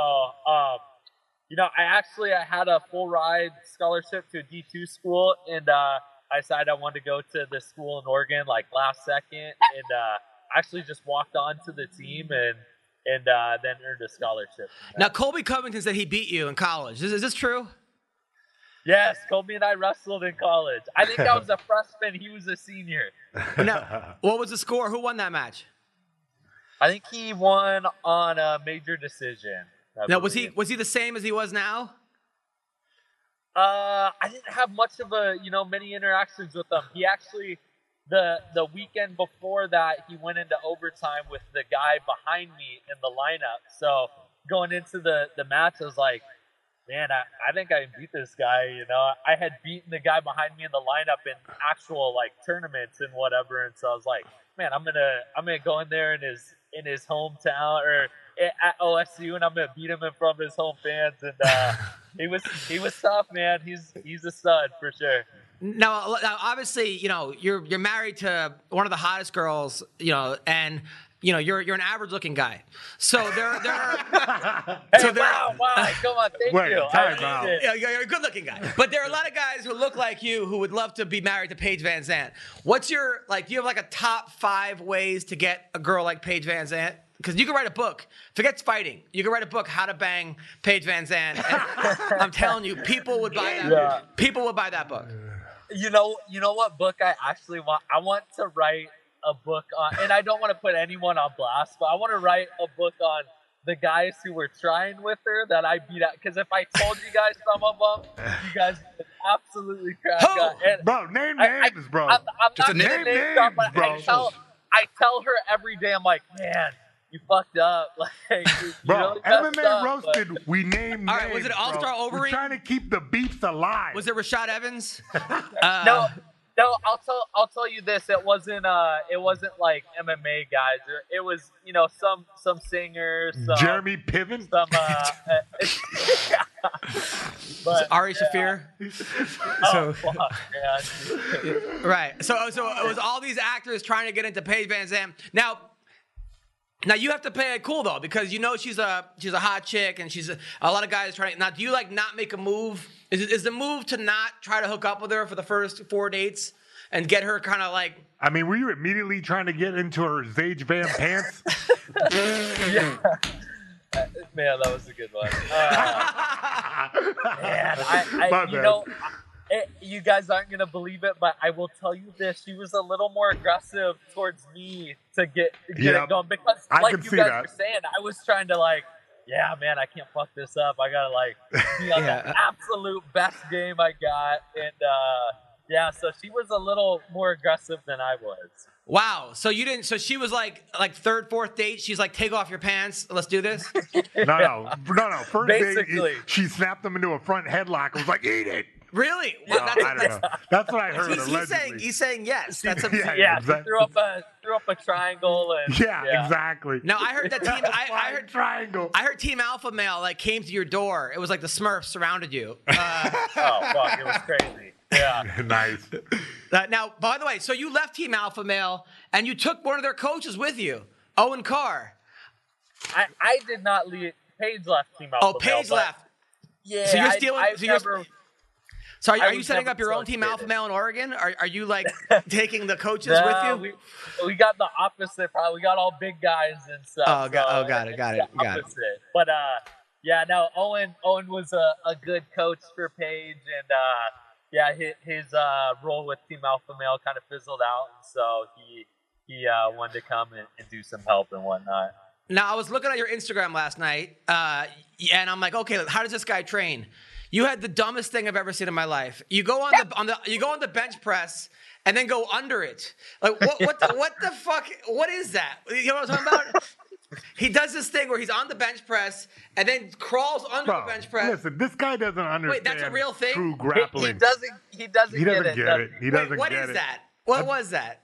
I had a full ride scholarship to a D2 school, and I decided I wanted to go to this school in Oregon like last second, and actually just walked on to the team and then earned a scholarship. Now, Colby Covington said he beat you in college. Is this true? Yes, Colby and I wrestled in college. I think I was a freshman. He was a senior. Now, what was the score? Who won that match? I think he won on a major decision. Now, was he the same as he was now? I didn't have much of many interactions with him. He actually, the weekend before that, he went into overtime with the guy behind me in the lineup. So going into the match, I was like, man, I think I can beat this guy. I had beaten the guy behind me in the lineup in actual like tournaments and whatever, and so I was like, man, I'm gonna go in there in his hometown or at OSU, and I'm gonna beat him in front of his home fans. And he was tough, man. He's a stud for sure. Now obviously, you're married to one of the hottest girls, and. You're an average-looking guy, so there are. Wow! Come on, thank you. You're a good-looking guy, but there are a lot of guys who look like you who would love to be married to Paige Van Zandt. What's your do you have like a top 5 ways to get a girl like Paige Van Zandt? Because you can write a book. Forget fighting. You can write a book, How to Bang Paige Van Zandt. And I'm telling you, people would buy that. Yeah. People would buy that book. You know what book I actually want? I want to write a book on, and I don't want to put anyone on blast, but I want to write a book on the guys who were trying with her that I beat out. Because if I told you guys some of them, you guys would absolutely crack up. Bro, name names, bro. I'm Just not a gonna name drop, but bro. I tell her every day, I'm like, man, you fucked up. Like, you bro, really messed MMA up, roasted. We named All names. right, was it All-Star bro. Overeem? We're trying to keep the beefs alive. Was it Rashad Evans? No, I'll tell you this. It wasn't like MMA guys. It was some singers. Jeremy Piven. But Ari Shaffir. oh fuck, man. Right. So it was all these actors trying to get into Paige Van Zandt. Now you have to play it cool though, because she's a hot chick, and she's a lot of guys trying. Now, do you not make a move? Is the move to not try to hook up with her for the first 4 dates and get her kind of like? I mean, were you immediately trying to get into her Zage Van pants? Yeah. Man, that was a good one. Man, you guys aren't gonna believe it, but I will tell you this: she was a little more aggressive towards me to get it going, because, like you guys were saying, I was trying to yeah, man, I can't fuck this up. I gotta be on the absolute best game I got, and so she was a little more aggressive than I was. Wow. So you didn't. So she was like third, fourth date. She's like, take off your pants. Let's do this. No. First Basically. date, she snapped them into a front headlock and was like, "Eat it." Really? No, I don't know. That's what I heard. He's saying yes. That's Exactly. Threw up a triangle and exactly. No, I heard that team. I heard triangle. I heard Team Alpha Male came to your door. It was like the Smurfs surrounded you. Oh fuck! It was crazy. Yeah. Nice. Now, by the way, so you left Team Alpha Male and you took one of their coaches with you. Owen Carr. I did not leave. Paige left Team Alpha Oh, Paige Male, left. Yeah, So you're stealing. I've So you're. never, Sorry, I are you was setting never up your own Team Alpha associated. Male in Oregon? Are you like taking the coaches with No, you? we got the opposite. Probably we got all big guys and stuff. Oh, got it's it. the opposite. But yeah, no, Owen was a good coach for Paige, and yeah, his role with Team Alpha Male kind of fizzled out, and so he wanted to come and do some help and whatnot. Now I was looking at your Instagram last night, and I'm like, okay, how does this guy train? You had the dumbest thing I've ever seen in my life. You go on the bench press and then go under it. Like what the fuck? What is that? You know what I'm talking about? He does this thing where he's on the bench press and then crawls under the bench press. Listen, this guy doesn't understand. Wait, that's a real thing? True grappling. He doesn't get it. He doesn't Wait, what get is it. that? What was that?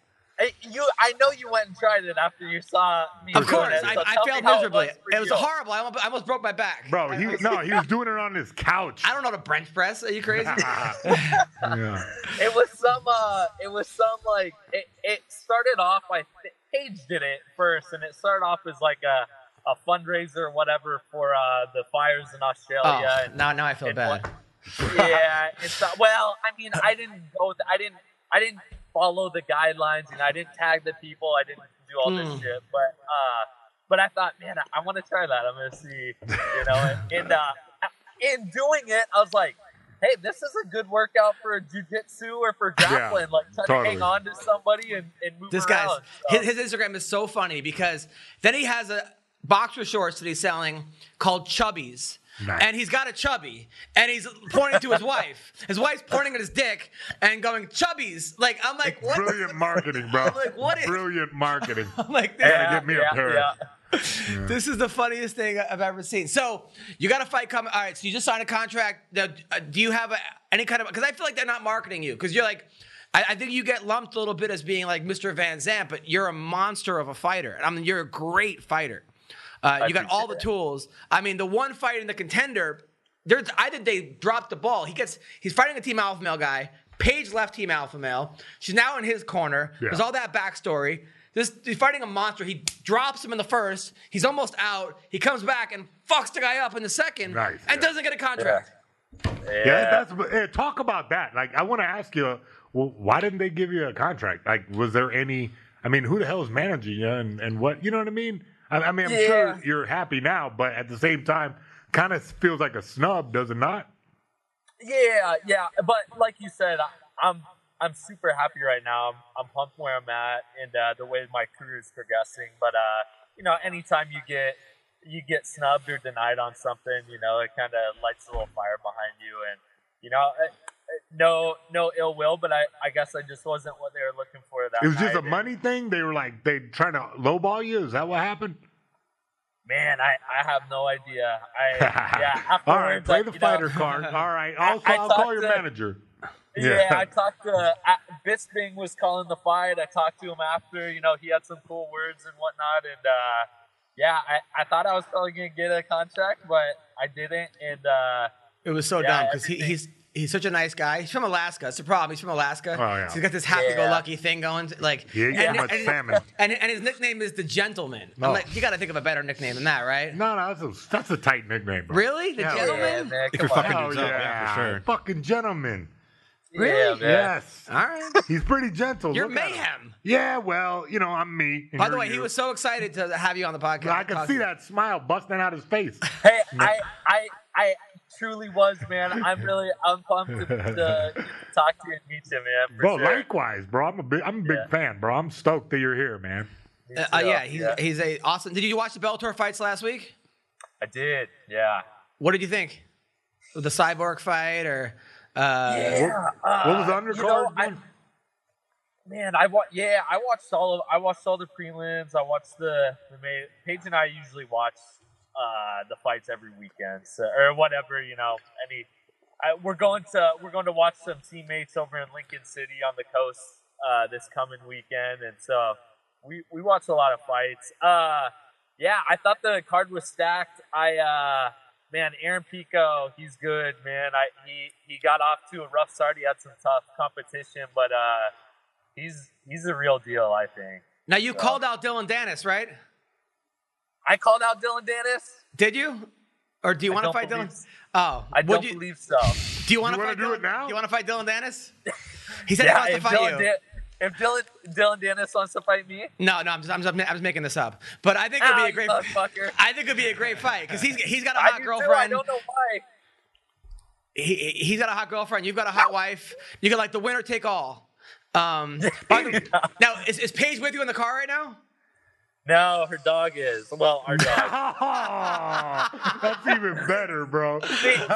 I know you went and tried it after you saw me. Of doing course, it, so I tell failed me how miserably. It Was for you. horrible. I almost broke my back. Bro, he was doing it on his couch. I don't know how to bench press. Are you crazy? Yeah. It was some like it started off. Paige did it first, and it started off as like a fundraiser or whatever for the fires in Australia. Oh, and, now I feel bad. Yeah, it's well. I mean, I didn't go. I didn't follow the guidelines, and I didn't tag the people. I didn't do all this shit. But I thought, man, I want to try that. I'm gonna see, and in doing it, I was like, hey, this is a good workout for jiu-jitsu or for grappling. Like trying to hang on to somebody and move This guy's around. So, his Instagram is so funny because then he has a boxer shorts that he's selling called Chubbies. Nice. And he's got a chubby, and he's pointing to his wife. His wife's pointing at his dick and going, Chubbies. Like, I'm like, what? Brilliant marketing, bro. I'm like, what is? Brilliant marketing. I'm like, Gotta get me a pair. Yeah. this is the funniest thing I've ever seen. So you got a fight coming. All right, so you just signed a contract. Now, do you have any kind of, because I feel like they're not marketing you, because you're like, I think you get lumped a little bit as being like Mr. Van Zandt, but you're a monster of a fighter. I mean, you're a great fighter. You got all the tools. I mean, the one fight in the Contender, I think they dropped the ball. He's fighting a Team Alpha Male guy. Paige left Team Alpha Male. She's now in his corner. Yeah. There's all that backstory. He's fighting a monster. He drops him in the first. He's almost out. He comes back and fucks the guy up in the second. Nice, and doesn't get a contract. Yeah, talk about that. Like, I want to ask you, well, why didn't they give you a contract? Like, was there any? I mean, who the hell is managing you, and what? You know what I mean? I mean, I'm sure you're happy now, but at the same time, kind of feels like a snub, does it not? Yeah. But like you said, I'm super happy right now. I'm pumped where I'm at and the way my career is progressing. But anytime you get snubbed or denied on something, it kind of lights a little fire behind you. And no ill will, but I guess I just wasn't what they were looking for that night. It was just a money thing? They were like, they trying to lowball you? Is that what happened? Man, I have no idea. All right, play the fighter card. All right, I'll call your manager. Yeah, I talked to Bisping was calling the fight. I talked to him after. He had some cool words and whatnot. And I thought I was probably gonna get a contract, but I didn't. And It was so dumb because he's such a nice guy. He's from Alaska. It's the problem. He's from Alaska. Oh, yeah. So he's got this happy-go-lucky thing going. Like, He ain't got much salmon. And his nickname is the Gentleman. I'm like, you got to think of a better nickname than that, right? No, that's a tight nickname, bro. Really? The Yeah, Gentleman? man, If you're come on. fucking Oh, dudes up, yeah, yeah, for sure. Fucking gentleman. Really? Yeah, man. Yes. All right. He's pretty gentle. You're Look at him. mayhem. Yeah, well, I'm me. and By the you're way, he you. was so excited to have you on the podcast. I can see that smile busting out his face. Hey, I truly was, man. I'm pumped to talk to you and meet you, man. For Bro, sure. likewise, bro. I'm a big fan, bro. I'm stoked that you're here, man. Me too. Yeah, he's a awesome. Did you watch the Bellator fights last week? I did. Yeah. What did you think? The Cyborg fight or? What was the undercard? I watched all the prelims. I watched the main. Paige and I usually watch the fights every weekend, or whatever. We're going to watch some teammates over in Lincoln City on the coast this coming weekend, and so we watched a lot of fights. I thought the card was stacked. Aaron Pico, he's good, man. He got off to a rough start. He had some tough competition, but he's a real deal, I think. Now you called out Dylan Dennis, right? I called out Dylan Dennis. Did you? Or do you want to fight Dylan? Oh, I don't believe so. Do you want to wanna fight do Dylan? it now? Do you want to fight Dylan Dennis? He said he wants to fight you. If Dylan Dennis wants to fight me, No, I'm just making this up. But I think it'd be a great. motherfucker. I think it'd be a great fight because he's got a I hot do girlfriend. too. I don't know why. He's got a hot girlfriend. You've got a hot wife. You got like the winner take all. Now is Paige with you in the car right now? No, her dog is. Well, our dog. That's even better, bro. She's doing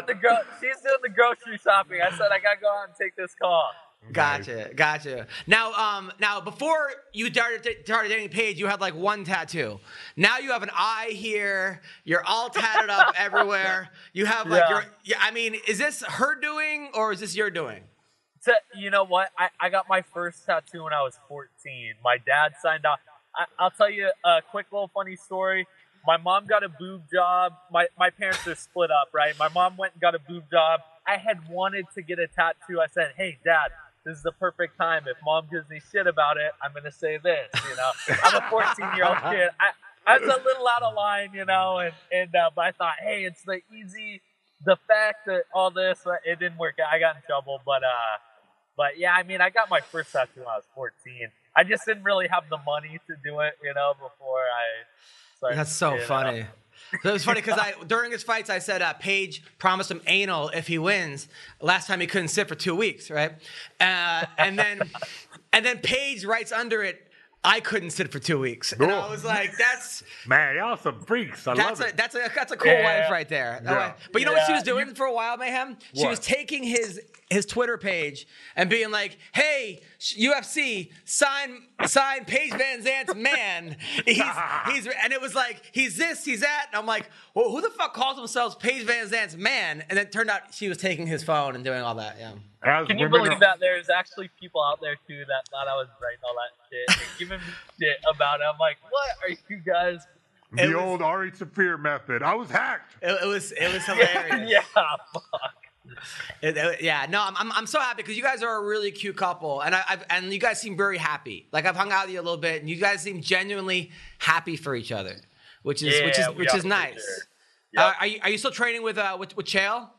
the grocery shopping. I said I gotta go out and take this call. Gotcha. Now before you started dating Paige, you had like one tattoo. Now you have an eye here. You're all tatted up everywhere. You have like I mean, is this her doing or is this your doing? So, you know what? I got my first tattoo when I was 14. My dad signed off. I'll tell you a quick little funny story. My mom got a boob job. My parents are split up, right? My mom went and got a boob job. I had wanted to get a tattoo. I said, hey, Dad, this is the perfect time. If Mom gives me shit about it, I'm going to say this, you know. I'm a 14-year-old kid. I was a little out of line, you know, but I thought, hey, it's the fact that all this, it didn't work out. I got in trouble, but yeah, I mean, I got my first tattoo when I was 14. I just didn't really have the money to do it, you know, before I started. That's so funny. So it was funny because during his fights, I said Paige promised him anal if he wins. Last time he couldn't sit for 2 weeks, right? And then Paige writes under it, I couldn't sit for 2 weeks. And I was like, that's... Man, y'all some freaks. I love it. That's a cool wife right there. Yeah. But you know what she was doing for a while, Mayhem? She was taking his Twitter page and being like, hey, UFC, sign Paige Van Zandt's man. And it was like, he's this, he's that. And I'm like, well, who the fuck calls themselves Paige Van Zandt's man? And it turned out she was taking his phone and doing all that, yeah. Can you believe that there's actually people out there, too, that thought I was writing all that shit and giving me shit about it? I'm like, what are you guys... The old Ari Saphir method. I was hacked. It was hilarious. Yeah, fuck. I'm so happy because you guys are a really cute couple, and you guys seem very happy. Like I've hung out with you a little bit, and you guys seem genuinely happy for each other, which is nice. Sure. Yep. Are you still training with Chael?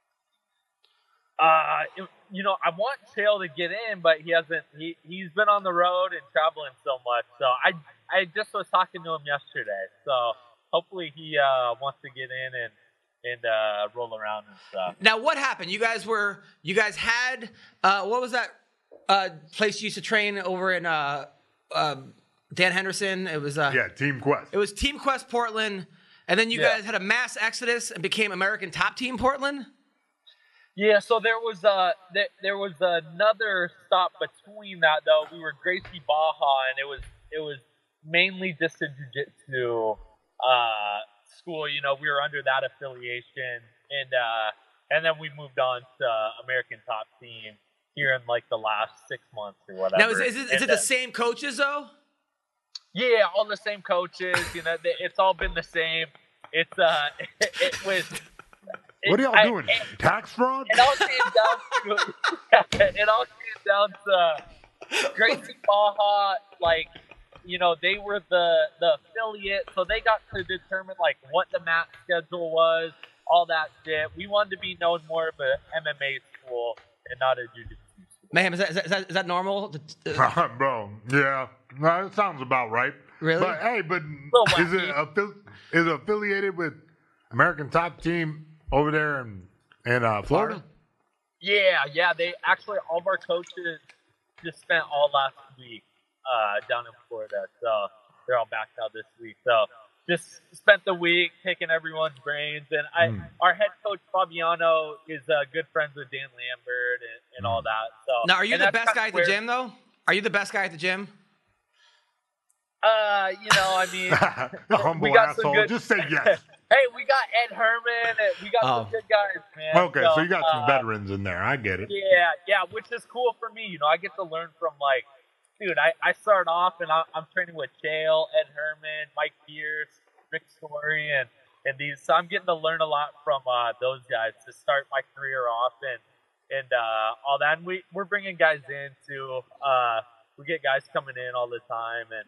You know, I want Chael to get in, but he hasn't. He's been on the road and traveling so much. So I just was talking to him yesterday. So hopefully he wants to get in and roll around and stuff. Now, what happened? You guys had what was that place you used to train over in Dan Henderson? It was Team Quest. It was Team Quest Portland, and then you guys had a mass exodus and became American Top Team Portland. Yeah, so there was another stop between that though. We were Gracie Baja, and it was mainly just a jiu-jitsu school. You know, we were under that affiliation, and then we moved on to American Top Team here in like the last 6 months or whatever. Now, is it the same coaches though? Yeah, all the same coaches. You know, it's all been the same. It was. What are y'all doing? Tax fraud? It all came down to Gracie Baja. Like, you know, they were the affiliate, so they got to determine like what the match schedule was, all that shit. We wanted to be known more of an MMA school and not a jiu-jitsu school. Mayhem, is that normal? Bro, yeah, no, it sounds about right. Really? But hey, is it affiliated with American Top Team over there in Florida? Yeah. They actually, all of our coaches just spent all last week down in Florida, so they're all back out this week. So just spent the week picking everyone's brains, and our head coach Fabiano is good friends with Dan Lambert and all that. So now, are you the best guy at the gym though? Are you the best guy at the gym? You know, I mean, humble asshole. Just say yes. Hey, we got Ed Herman. We got some good guys, man. Okay, so you got some veterans in there. I get it. Yeah, which is cool for me. You know, I get to learn from, like, dude, I start off and I'm training with Chael, Ed Herman, Mike Pierce, Rick Story, and these. So I'm getting to learn a lot from those guys to start my career off and all that. And we're bringing guys in, too. We get guys coming in all the time, and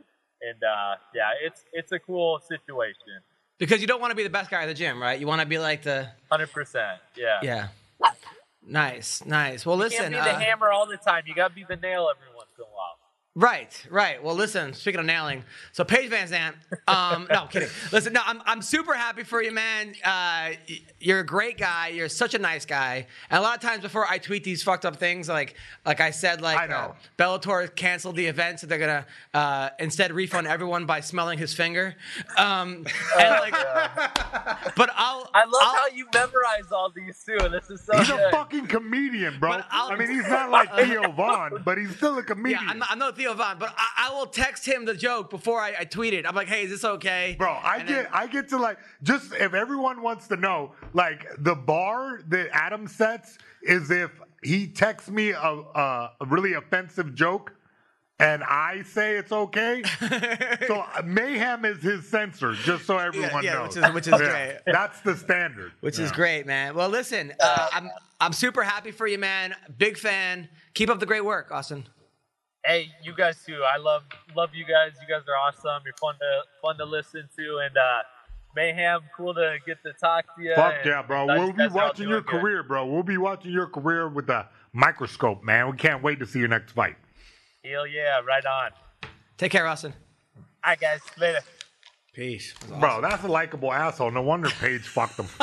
And yeah, it's a cool situation. Because you don't want to be the best guy at the gym, right? You want to be like the 100%. Yeah. Yeah. Nice. Well, listen. You can't be the hammer all the time. You got to be the nail every once in a while. Right. Well, listen, speaking of nailing, so Paige Van Zandt, no, I'm kidding. Listen, no, I'm super happy for you, man. You're a great guy. You're such a nice guy. And a lot of times before I tweet these fucked up things, like I said, I know. Bellator canceled the event, so they're going to instead refund everyone by smelling his finger. And like, but I love how you memorize all these too. This is so He's good. a fucking comedian, bro. But I mean, he's not like Theo Vaughn, but he's still a comedian. Yeah, I'm no Theo Vaughn, but I will text him the joke before I tweet it. I'm like, hey, is this okay? Bro, I get to like, just if everyone wants to know, like the bar that Adam sets is if he texts me a really offensive joke and I say it's okay. So Mayhem is his censor, just so everyone knows. Which is great. That's the standard. Which is great, man. Well, listen, I'm super happy for you, man. Big fan. Keep up the great work, Austin. Hey, you guys too. I love you guys. You guys are awesome. You're fun to listen to, and Mayhem, cool to get to talk to you. Fuck yeah, bro. We'll be watching your career, bro. We'll be watching your career with a microscope, man. We can't wait to see your next fight. Hell yeah, right on. Take care, Austin. All right, guys. Later. Peace. Awesome. Bro, that's a likable asshole. No wonder Paige fucked him.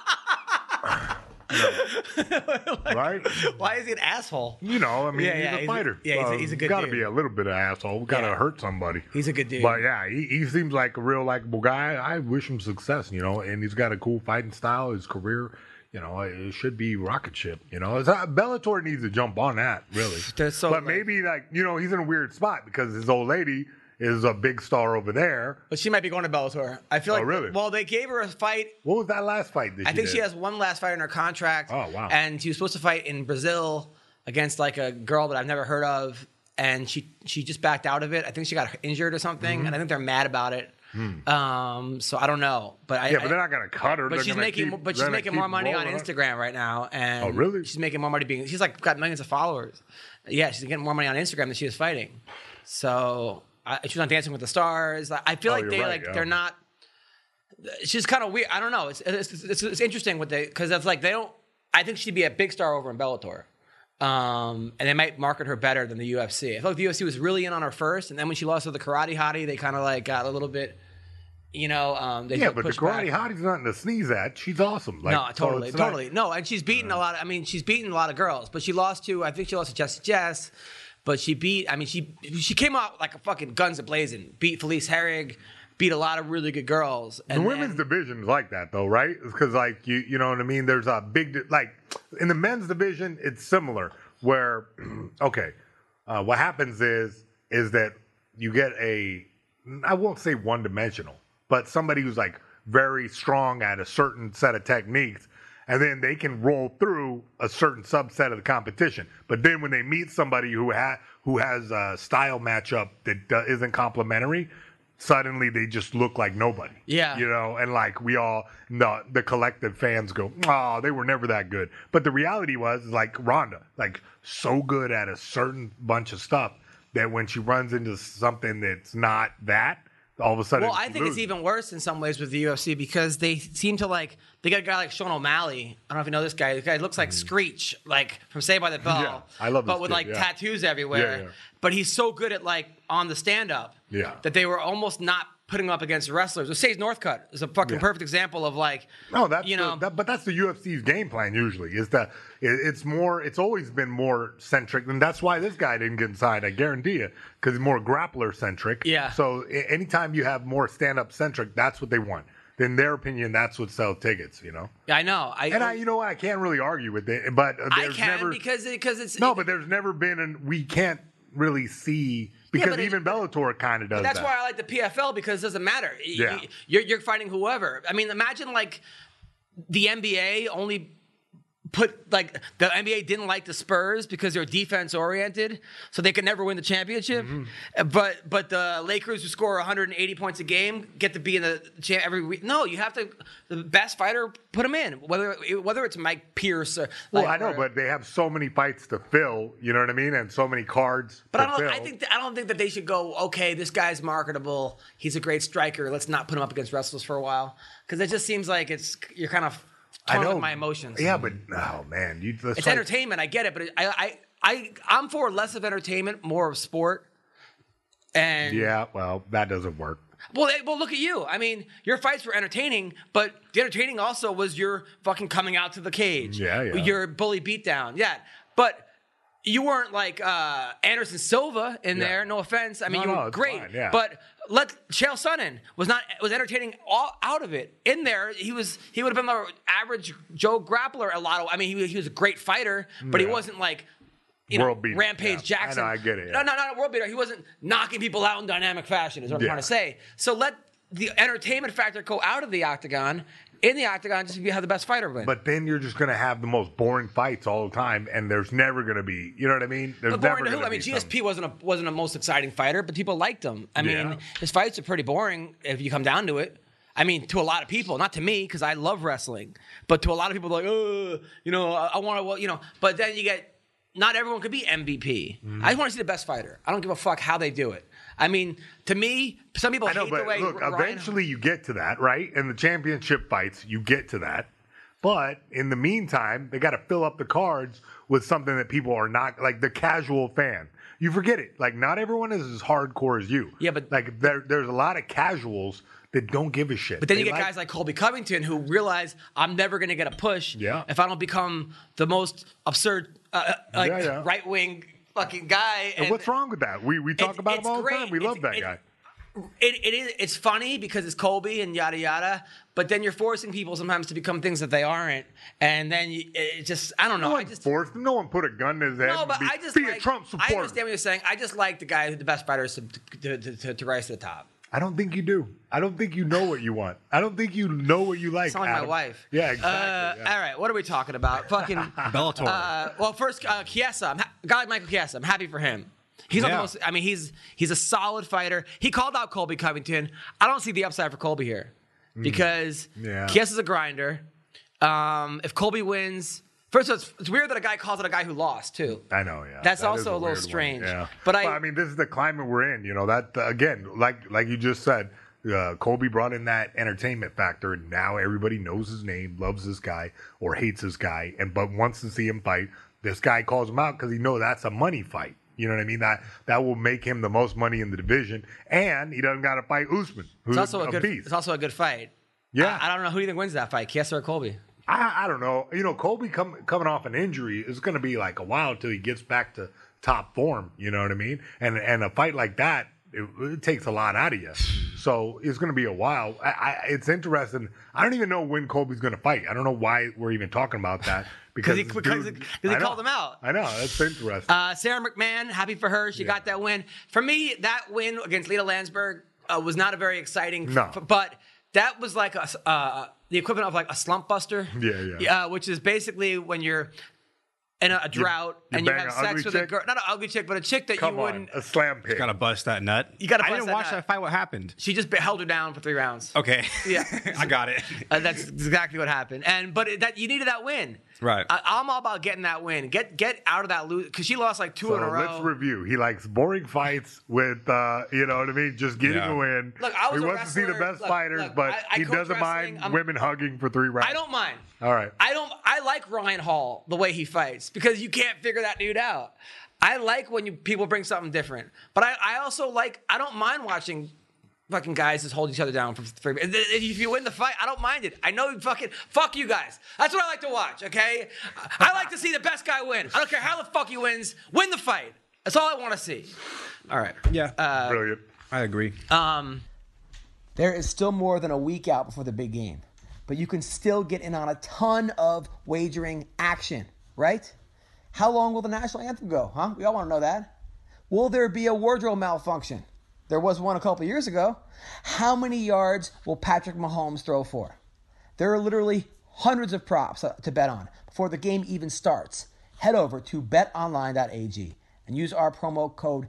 Right? Why is he an asshole? You know, I mean, Yeah, he's a fighter. he's a good Got to dude. be a little bit of asshole. We got to hurt somebody. He's a good dude. But yeah, he seems like a real likable guy. I wish him success, you know, and he's got a cool fighting style. His career, you know, it should be rocket ship, you know. Bellator needs to jump on that, really. But maybe, like, you know, he's in a weird spot because his old lady is a big star over there. But she might be going to Bellator. I feel like. Really? Well, they gave her a fight. What was that last fight? I think she has one last fight in her contract. Oh, wow. And she was supposed to fight in Brazil against like a girl that I've never heard of, and she just backed out of it. I think she got injured or something, and I think they're mad about it. So I don't know, but but they're not gonna cut her. But she's making more money on Instagram right now, and oh, really? She's making more money she's like got millions of followers. Yeah, she's getting more money on Instagram than she was fighting. So she was on Dancing with the Stars. I feel like they're not. She's kind of weird. I don't know. It's interesting because it's like they don't. I think she'd be a big star over in Bellator. And they might market her better than the UFC. I feel like the UFC was really in on her first, and then when she lost to the Karate Hottie, they kind of like got a little bit, you know. But the Karate Hottie's nothing to sneeze at. She's awesome. Like, no, totally. No, and she's beaten a lot. She's beaten a lot of girls, but I think she lost to Jessie Jess. But she beat. She came out like a fucking guns a-blazing. Beat Felice Herrig. Beat a lot of really good girls. And the women's division is like that, though, right? Because, like, you know what I mean? There's a big, like, in the men's division, it's similar, where, okay, what happens is that you get I won't say one-dimensional, but somebody who's, like, very strong at a certain set of techniques, and then they can roll through a certain subset of the competition. But then when they meet somebody who has a style matchup that isn't complementary, suddenly they just look like nobody. Yeah. You know, and like the collective fans go, oh, they were never that good. But the reality was, like, Ronda, like, so good at a certain bunch of stuff that when she runs into something that's not that, all of a sudden. Well, I think it's even worse in some ways with the UFC because they seem to they got a guy like Sean O'Malley. I don't know if you know this guy. This guy looks like Screech, like from Saved by the Bell. Yeah, I love this but with kid, tattoos everywhere. Yeah. But he's so good at on the stand up that they were almost not putting him up against wrestlers. Sage Northcutt is a fucking perfect example of but that's the UFC's game plan usually. It's always been more centric, and that's why this guy didn't get signed. I guarantee you, because he's more grappler centric. Yeah. So anytime you have more stand up centric, that's what they want. In their opinion, that's what sells tickets. You know. Yeah, I know. You know what? I can't really argue with it, but because it's but there's never been, we can't really see. Because even Bellator kind of does that. That's why I like the PFL, because it doesn't matter. Yeah. You're fighting whoever. I mean, imagine the NBA only the NBA didn't like the Spurs because they're defense oriented, so they could never win the championship. But the Lakers who score 180 points a game get to be in the champ every week. No, you have to the best fighter put them in. Whether it's Mike Pierce or I know, but they have so many fights to fill. You know what I mean, and so many cards. But to fill. I don't think that they should go. Okay, this guy's marketable. He's a great striker. Let's not put him up against wrestlers for a while because it just seems like you're kind of. I know with my emotions. Yeah, but oh man, it's entertainment. I get it, but I'm for less of entertainment, more of sport. And yeah, well, that doesn't work. Well, look at you. I mean, your fights were entertaining, but the entertaining also was your fucking coming out to the cage. Yeah. Your bully beatdown. Yeah, but. You weren't like Anderson Silva in there. No offense. I mean, you were great. Fine, yeah. But Chael Sonnen was entertaining all out of it. In there, he would have been the average Joe grappler. He was a great fighter, but he wasn't like world beater. Rampage Jackson. I know, I get it. No, not a world beater. He wasn't knocking people out in dynamic fashion. Is what I'm trying to say. So let the entertainment factor go out of the octagon. In the octagon, just have the best fighter win. But then you're just going to have the most boring fights all the time, and there's never going to be, you know what I mean? There's boring to who? I mean, GSP wasn't a most exciting fighter, but people liked him. I mean, his fights are pretty boring if you come down to it. I mean, to a lot of people, not to me because I love wrestling, but to a lot of people, like, I want to, But then you get, not everyone could be MVP. I just want to see the best fighter. I don't give a fuck how they do it. I mean, to me, some people hate the way. Look, eventually you get to that, right? In the championship fights, you get to that. But in the meantime, they got to fill up the cards with something that people are not, like the casual fan. You forget it. Like, not everyone is as hardcore as you. Yeah, but like there's a lot of casuals that don't give a shit. But then you get guys like Colby Covington who realize I'm never going to get a push if I don't become the most absurd, right wing fucking guy. And what's wrong with that? We talk about him all the time. We love that guy. It's funny because it's Colby and yada yada, but then you're forcing people sometimes to become things that they aren't, and then it just I don't know. No one put a gun in his head. No, but be a Trump supporter. I understand what you're saying. I just like the guy who's the best fighter to rise to the top. I don't think you do. I don't think you know what you want. I don't think you know what you like. Sound like my wife. Yeah, exactly. All right, what are we talking about? Fucking Bellator. Well, first, Chiesa. A guy like Michael Chiesa. I'm happy for him. He's not the most. I mean, he's a solid fighter. He called out Colby Covington. I don't see the upside for Colby here because Chiesa's a grinder. If Colby wins. First of all, it's weird that a guy calls it a guy who lost, too. I know, yeah. That's also a little strange. Yeah. But I mean, this is the climate we're in. You know, that, again, like you just said, Colby brought in that entertainment factor, and now everybody knows his name, loves this guy, or hates this guy, but wants to see him fight. This guy calls him out because he knows that's a money fight. You know what I mean? That will make him the most money in the division, and he doesn't got to fight Usman, who's a beast. It's also a good fight. Yeah. I don't know who do you think wins that fight, Chiesa or Colby? I don't know. You know, Colby coming off an injury is going to be like a while until he gets back to top form. You know what I mean? And a fight like that, it takes a lot out of you. So it's going to be a while. It's interesting. I don't even know when Colby's going to fight. I don't know why we're even talking about that. Because he called him out. I know. That's interesting. Sarah McMahon, happy for her. She got that win. For me, that win against Lita Landsberg was not a very exciting. No. But that was like the equivalent of like a slump buster. Yeah. Which is basically when you're in a drought and you have sex with a girl, not an ugly chick, but a chick that you wouldn't. A slam pig. Got to bust that nut. You got to. I didn't watch that fight. What happened? She just held her down for 3 rounds. Okay. Yeah, I got it. That's exactly what happened. But that you needed that win. Right. I'm all about getting that win. Get out of that lose because she lost like 2 in a row. Let's review. He likes boring fights with, you know what I mean, just getting a win. Look, I was he a wants wrestler. to see the best fighters, but he doesn't mind women hugging for 3 rounds. I don't mind. All right. I like Ryan Hall the way he fights because you can't figure that dude out. I like when people bring something different, but I also like. I don't mind watching fucking guys just hold each other down for 3 minutes. If you win the fight, I don't mind it. I know fuck you guys. That's what I like to watch, okay? I like to see the best guy win. I don't care how the fuck he wins. Win the fight. That's all I want to see. All right. Yeah. Brilliant. I agree. There is still more than a week out before the big game, but you can still get in on a ton of wagering action, right? How long will the national anthem go, huh? We all want to know that. Will there be a wardrobe malfunction? There was one a couple years ago. How many yards will Patrick Mahomes throw for? There are literally hundreds of props to bet on before the game even starts. Head over to betonline.ag and use our promo code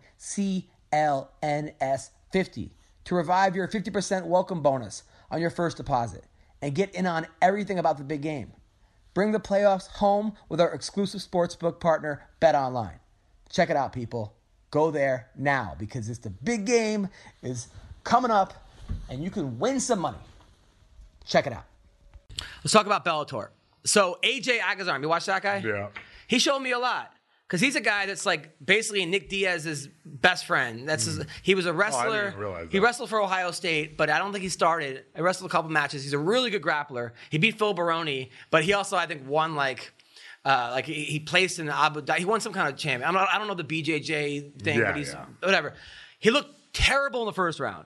CLNS50 to revive your 50% welcome bonus on your first deposit and get in on everything about the big game. Bring the playoffs home with our exclusive sportsbook partner, BetOnline. Check it out, people. Go there now because the big game is coming up and you can win some money. Check it out. Let's talk about Bellator. So AJ Agazarm, you watch that guy? Yeah. He showed me a lot. Because he's a guy that's like basically Nick Diaz's best friend. He was a wrestler. didn't realize that. He wrestled for Ohio State, but I don't think he started. I wrestled a couple matches. He's a really good grappler. He beat Phil Baroni, but he also I think won he placed in Abu Dhabi. He won some kind of champion. I don't know the BJJ thing, but he's whatever. He looked terrible in the first round.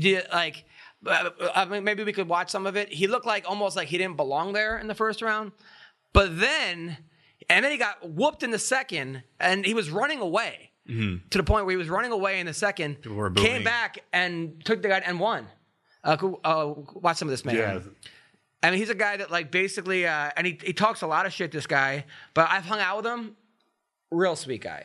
Maybe we could watch some of it. He looked almost like he didn't belong there in the first round, but then. And then he got whooped in the second, and he was running away to the point where he was running away in the second, came back and took the guy and won. Watch some of this, man. Yeah. I mean, he's a guy that basically, and he talks a lot of shit, this guy, but I've hung out with him. Real sweet guy.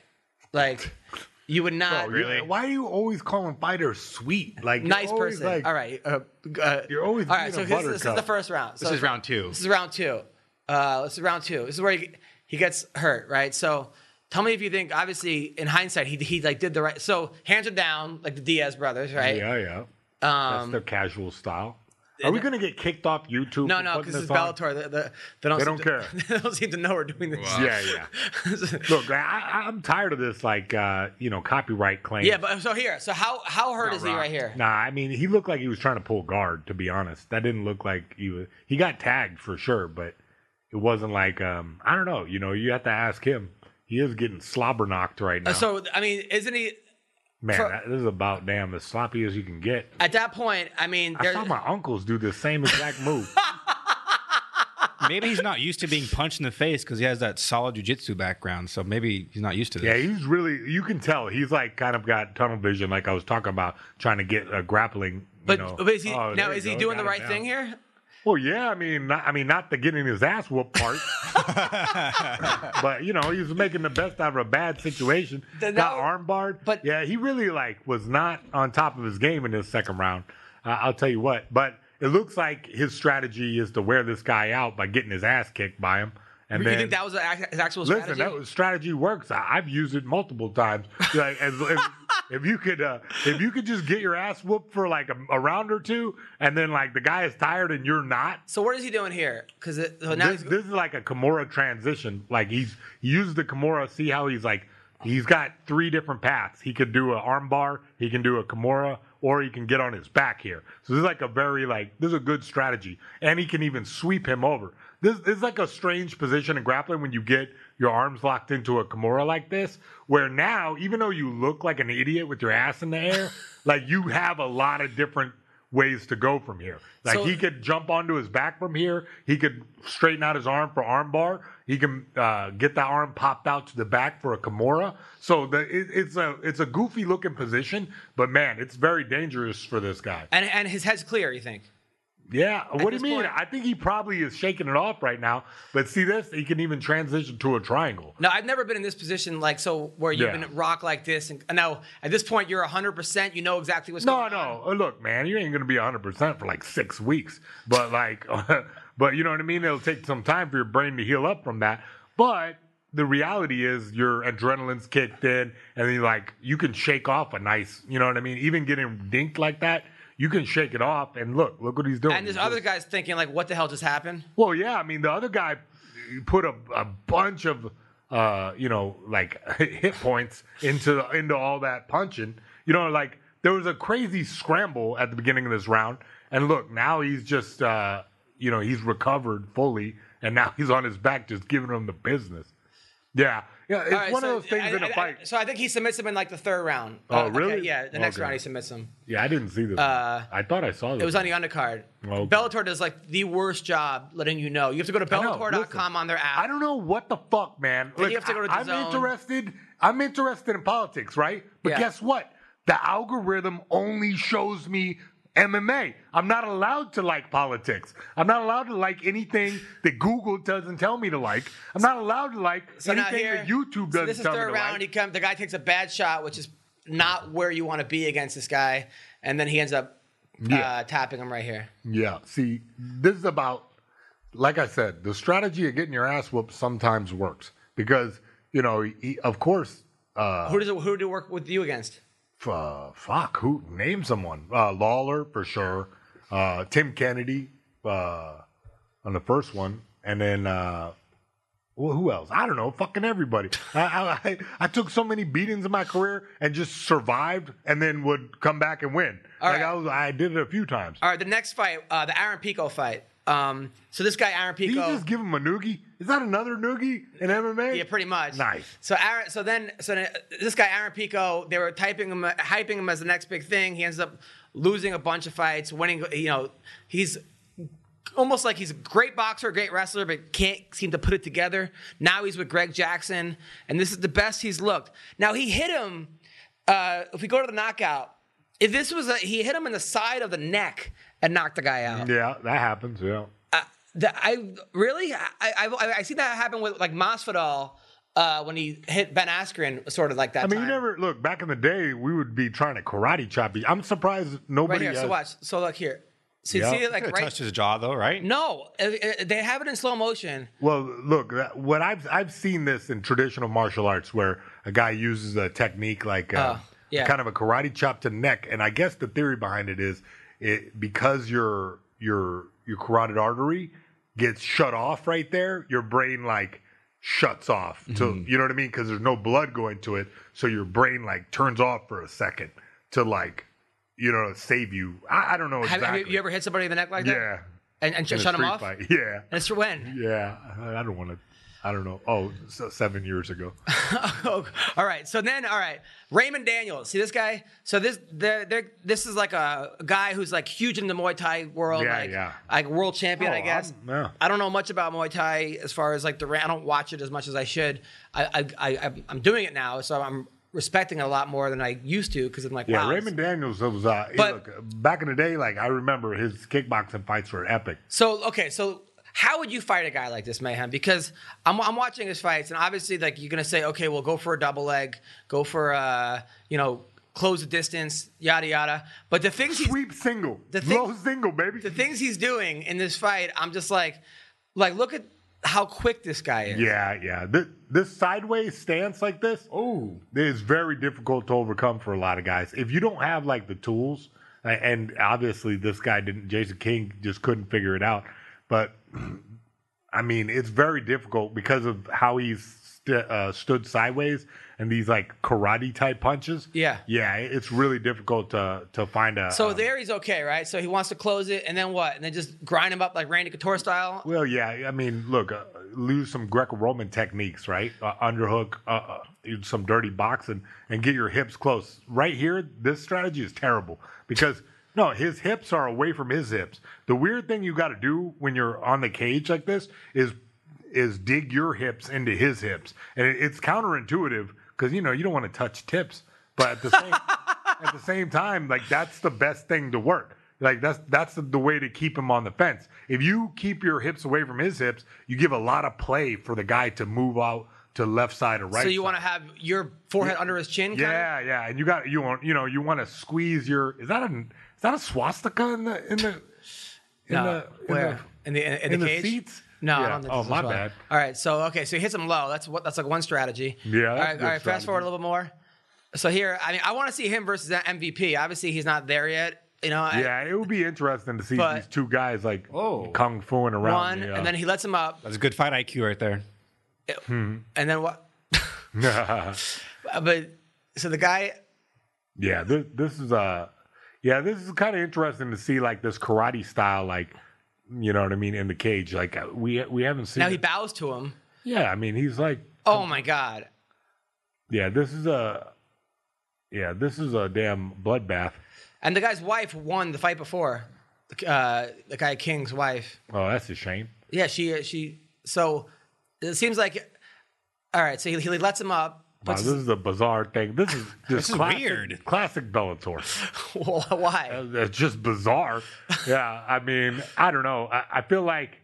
You would not. Really? Why do you always call him fighters sweet? Nice person. All right. You're always all right, so this is the first round. This is round two. This is round two. This is where he gets hurt, right? So tell me if you think, obviously, in hindsight, he did the right. So hands are down, like the Diaz brothers, right? Yeah. That's their casual style. Are we going to get kicked off YouTube? No, because it's Bellator. They don't care. They don't seem to know we're doing this. Wow. Yeah. Look, I'm tired of this, copyright claim. Yeah, but so how hurt is he right here? Nah, I mean, he looked like he was trying to pull guard, to be honest. That didn't look like he got tagged for sure, but it wasn't I don't know. You have to ask him. He is getting slobber knocked right now. So, I mean, isn't he? Man, this is about damn as sloppy as you can get. At that point, I mean, I saw my uncles do the same exact move. Maybe he's not used to being punched in the face because he has that solid jiu-jitsu background. So maybe he's not used to this. Yeah, he's really. You can tell he's kind of got tunnel vision, like I was talking about, trying to get a grappling. But is he is he doing the right thing here? Well, yeah, I mean, not the getting his ass whooped part, but he was making the best out of a bad situation. Got armbarred, but yeah, he really was not on top of his game in this second round. I'll tell you what, but it looks like his strategy is to wear this guy out by getting his ass kicked by him. And you think that was his actual strategy? Listen, that strategy works. I've used it multiple times. If you could just get your ass whooped for a round or two, and then the guy is tired and you're not. So what is he doing here? Because this is like a Kimura transition. He uses the Kimura. See how he's got three different paths. He could do an arm bar. He can do a Kimura. Or he can get on his back here. So this is this is a good strategy. And he can even sweep him over. This is a strange position in grappling when you get your arms locked into a Kimura like this, where now, even though you look like an idiot with your ass in the air, you have a lot of different ways to go from here. He could jump onto his back from here. He could straighten out his arm for arm bar. He can get that arm popped out to the back for a Kimura. So it's a goofy looking position, but man, it's very dangerous for this guy. And his head's clear, you think? Yeah. What do you mean? I think he probably is shaking it off right now. But see this? He can even transition to a triangle. No, I've never been in this position where you've been rock like this. And now, at this point, you're 100%. You know exactly what's going on. No. Look, man, you ain't going to be 100% for 6 weeks. But but you know what I mean? It'll take some time for your brain to heal up from that. But the reality is your adrenaline's kicked in. And then you can shake off a nice, you know what I mean? Even getting dinked like that. You can shake it off, and look what he's doing. And this other guy's thinking, what the hell just happened? Well, yeah, I mean, the other guy put a bunch of, hit points into all that punching. There was a crazy scramble at the beginning of this round, and look, now he's just, he's recovered fully, and now he's on his back just giving him the business. Yeah, it's one of those things in a fight. So I think he submits him in the third round. Oh, really? Okay, yeah, the next round he submits him. Yeah, I didn't see this. I thought I saw this. It was on the undercard. Okay. Bellator does the worst job letting you know. You have to go to Bellator.com on their app. I don't know what the fuck, man. Then you have to go to DAZN. I'm interested in politics, right? But guess what? The algorithm only shows me MMA. I'm not allowed to like politics. I'm not allowed to like anything that Google doesn't tell me to like. I'm not allowed to like anything that YouTube doesn't this is tell me third to round. like. The guy takes a bad shot, which is not where you want to be against this guy, and then he ends up tapping him right here. Yeah. See, this is about, like I said, the strategy of getting your ass whooped sometimes works because, of course. Who did it work with you against? Who name someone? Lawler for sure. Tim Kennedy on the first one, and then who else? I don't know. Fucking everybody. I took so many beatings in my career and just survived, and then would come back and win. I did it a few times. All right, the next fight, the Aaron Pico fight. So this guy Aaron Pico. Did you just give him a noogie? Is that another noogie in MMA? Yeah, pretty much. Nice. So then this guy Aaron Pico, they were hyping him as the next big thing. He ends up losing a bunch of fights, winning. He's almost like he's a great boxer, a great wrestler, but can't seem to put it together. Now he's with Greg Jackson, and this is the best he's looked. Now he hit him. If we go to the knockout, if this was he hit him in the side of the neck and knocked the guy out. Yeah, that happens. Yeah. I see that happen with like Masvidal when he hit Ben Askren, sort of like that. I mean, time. you never look back in the day. We would be trying to karate chop you. I'm surprised nobody. Right here. So watch. So look here. So you Yeah. see it like Could have right. touched his jaw though, right? No, they have it in slow motion. Well, look, what I've seen this in traditional martial arts where a guy uses a technique like kind of a karate chop to the neck, and I guess the theory behind it is because your carotid artery gets shut off right there, your brain like shuts off. To you know what I mean? Because there's no blood going to it, so your brain like turns off for a second to like save you. I don't know exactly. Have you ever hit somebody in the neck like that? Yeah. And In a shut him street off? fight. Yeah. And it's for when? Yeah. I don't want to. I don't know. Oh, 7 years ago. All right. So then, Raymond Daniels. See this guy? So this is like a guy who's like huge in the Muay Thai world. Like world champion, I guess. I don't know much about Muay Thai as far as like I don't watch it as much as I should. I'm doing it now, so I'm respecting it a lot more than I used to because I'm like, wow. Raymond Daniels was look, back in the day, like I remember his kickboxing fights were epic. So how would you fight a guy like this, Mayhem? Because I'm watching his fights, and obviously, like you're gonna say, okay, well, go for a double leg, go for close the distance, yada yada. But the things sweep single, low single, baby. The things he's doing in this fight, I'm just like look at how quick this guy is. Yeah. This sideways stance like this, is very difficult to overcome for a lot of guys. If you don't have like the tools, and obviously this guy didn't. Jason King just couldn't figure it out. But I mean, it's very difficult because of how he's stood sideways and these like karate type punches. Yeah, it's really difficult to find a. So there he's okay, right? So he wants to close it, and then what? And then just grind him up like Randy Couture style. Well, yeah. I mean, look, lose some Greco-Roman techniques, right? Underhook, some dirty boxing, and get your hips close. Right here, this strategy is terrible because. No, his hips are away from his hips. The weird thing you got to do when you're on the cage like this is dig your hips into his hips, and it's counterintuitive because you don't want to touch tips, but at the same time, like that's the best thing to work. Like that's the way to keep him on the fence. If you keep your hips away from his hips, you give a lot of play for the guy to move out to left side or right. So you want to have your forehead under his chin? Yeah, and you want to squeeze your. Is that a swastika in the cage? Seats? No, yeah. I don't think Oh, my bad. All right, so he hits him low. That's like one strategy. Yeah. All right. Fast forward a little bit more. So here, I mean, I want to see him versus that MVP. Obviously, he's not there yet. It would be interesting to see these two guys like kung fuing around. And then he lets him up. That's a good fight IQ right there. And then what? But so the guy. Yeah, this is kind of interesting to see like this karate style, like you know what I mean, in the cage. Like we haven't seen. Now he bows to him. Yeah, I mean he's like. Oh my God. Yeah, this is a damn bloodbath. And the guy's wife won the fight before. The guy King's wife. Oh, that's a shame. Yeah, she. So it seems like. All right, so he lets him up. Wow, this is a bizarre thing. This is just weird. Classic Bellator. Why? It's just bizarre. Yeah, I mean, I don't know. I feel like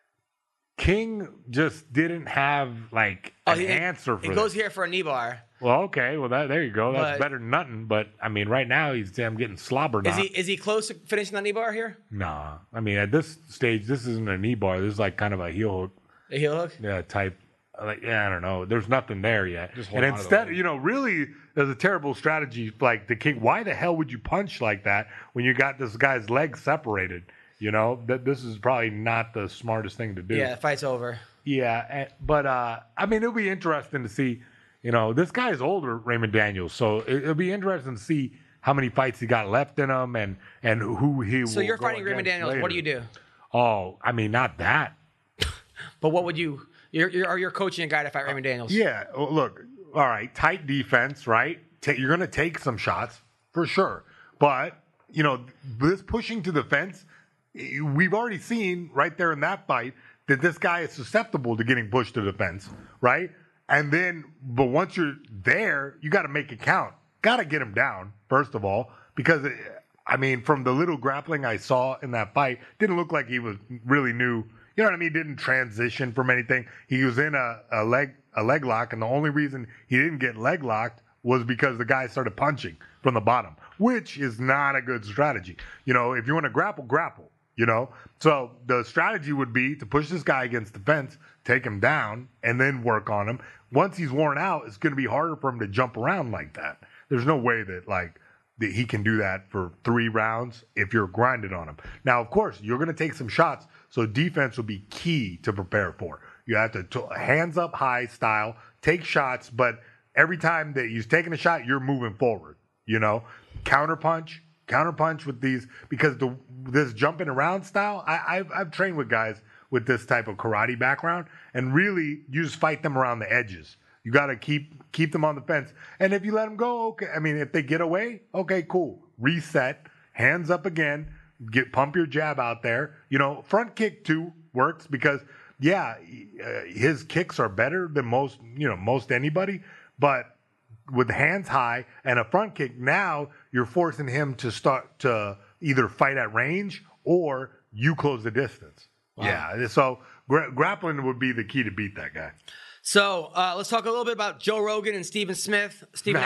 King just didn't have like an answer for He goes here for a knee bar. Well, okay. Well, there you go. That's better than nothing. But I mean, right now he's damn getting slobbered. Is he close to finishing that knee bar here? Nah. I mean, at this stage, this isn't a knee bar. This is like kind of a heel hook. A heel hook? Yeah, type. Like, yeah, I don't know. There's nothing there yet. And instead, really, there's a terrible strategy. Like the King, why the hell would you punch like that when you got this guy's legs separated? That this is probably not the smartest thing to do. Yeah, the fight's over. Yeah, but I mean, it'll be interesting to see. This guy's older, Raymond Daniels, so it'll be interesting to see how many fights he got left in him and who he will. So you're fighting Raymond Daniels. Later. What do you do? Oh, I mean, not that. But what would you? You're coaching a guy to fight Raymond Daniels. Yeah, well, look, all right, tight defense, right? You're going to take some shots for sure, but this pushing to the fence, we've already seen right there in that fight that this guy is susceptible to getting pushed to the fence, right? And then, but once you're there, you got to make it count. Got to get him down first of all, because I mean, from the little grappling I saw in that fight, didn't look like he was really new. You know what I mean? Didn't transition from anything. He was in a leg lock, and the only reason he didn't get leg locked was because the guy started punching from the bottom, which is not a good strategy. If you want to grapple. So the strategy would be to push this guy against the fence, take him down, and then work on him. Once he's worn out, it's going to be harder for him to jump around like that. There's no way that he can do that for 3 rounds if you're grinded on him. Now, of course, you're going to take some shots. So defense will be key to prepare for. You have to hands up high style, take shots, but every time that you're taking a shot, you're moving forward. Counter punch with these, because this jumping around style. I've trained with guys with this type of karate background, and really you just fight them around the edges. You got to keep them on the fence, and if you let them go, okay. I mean, if they get away, okay, cool. Reset, hands up again. Pump your jab out there. Front kick too works because, his kicks are better than most anybody. But with hands high and a front kick, now you're forcing him to start to either fight at range or you close the distance. Wow. Yeah, so grappling would be the key to beat that guy. So let's talk a little bit about Joe Rogan and Stephen A. Smith.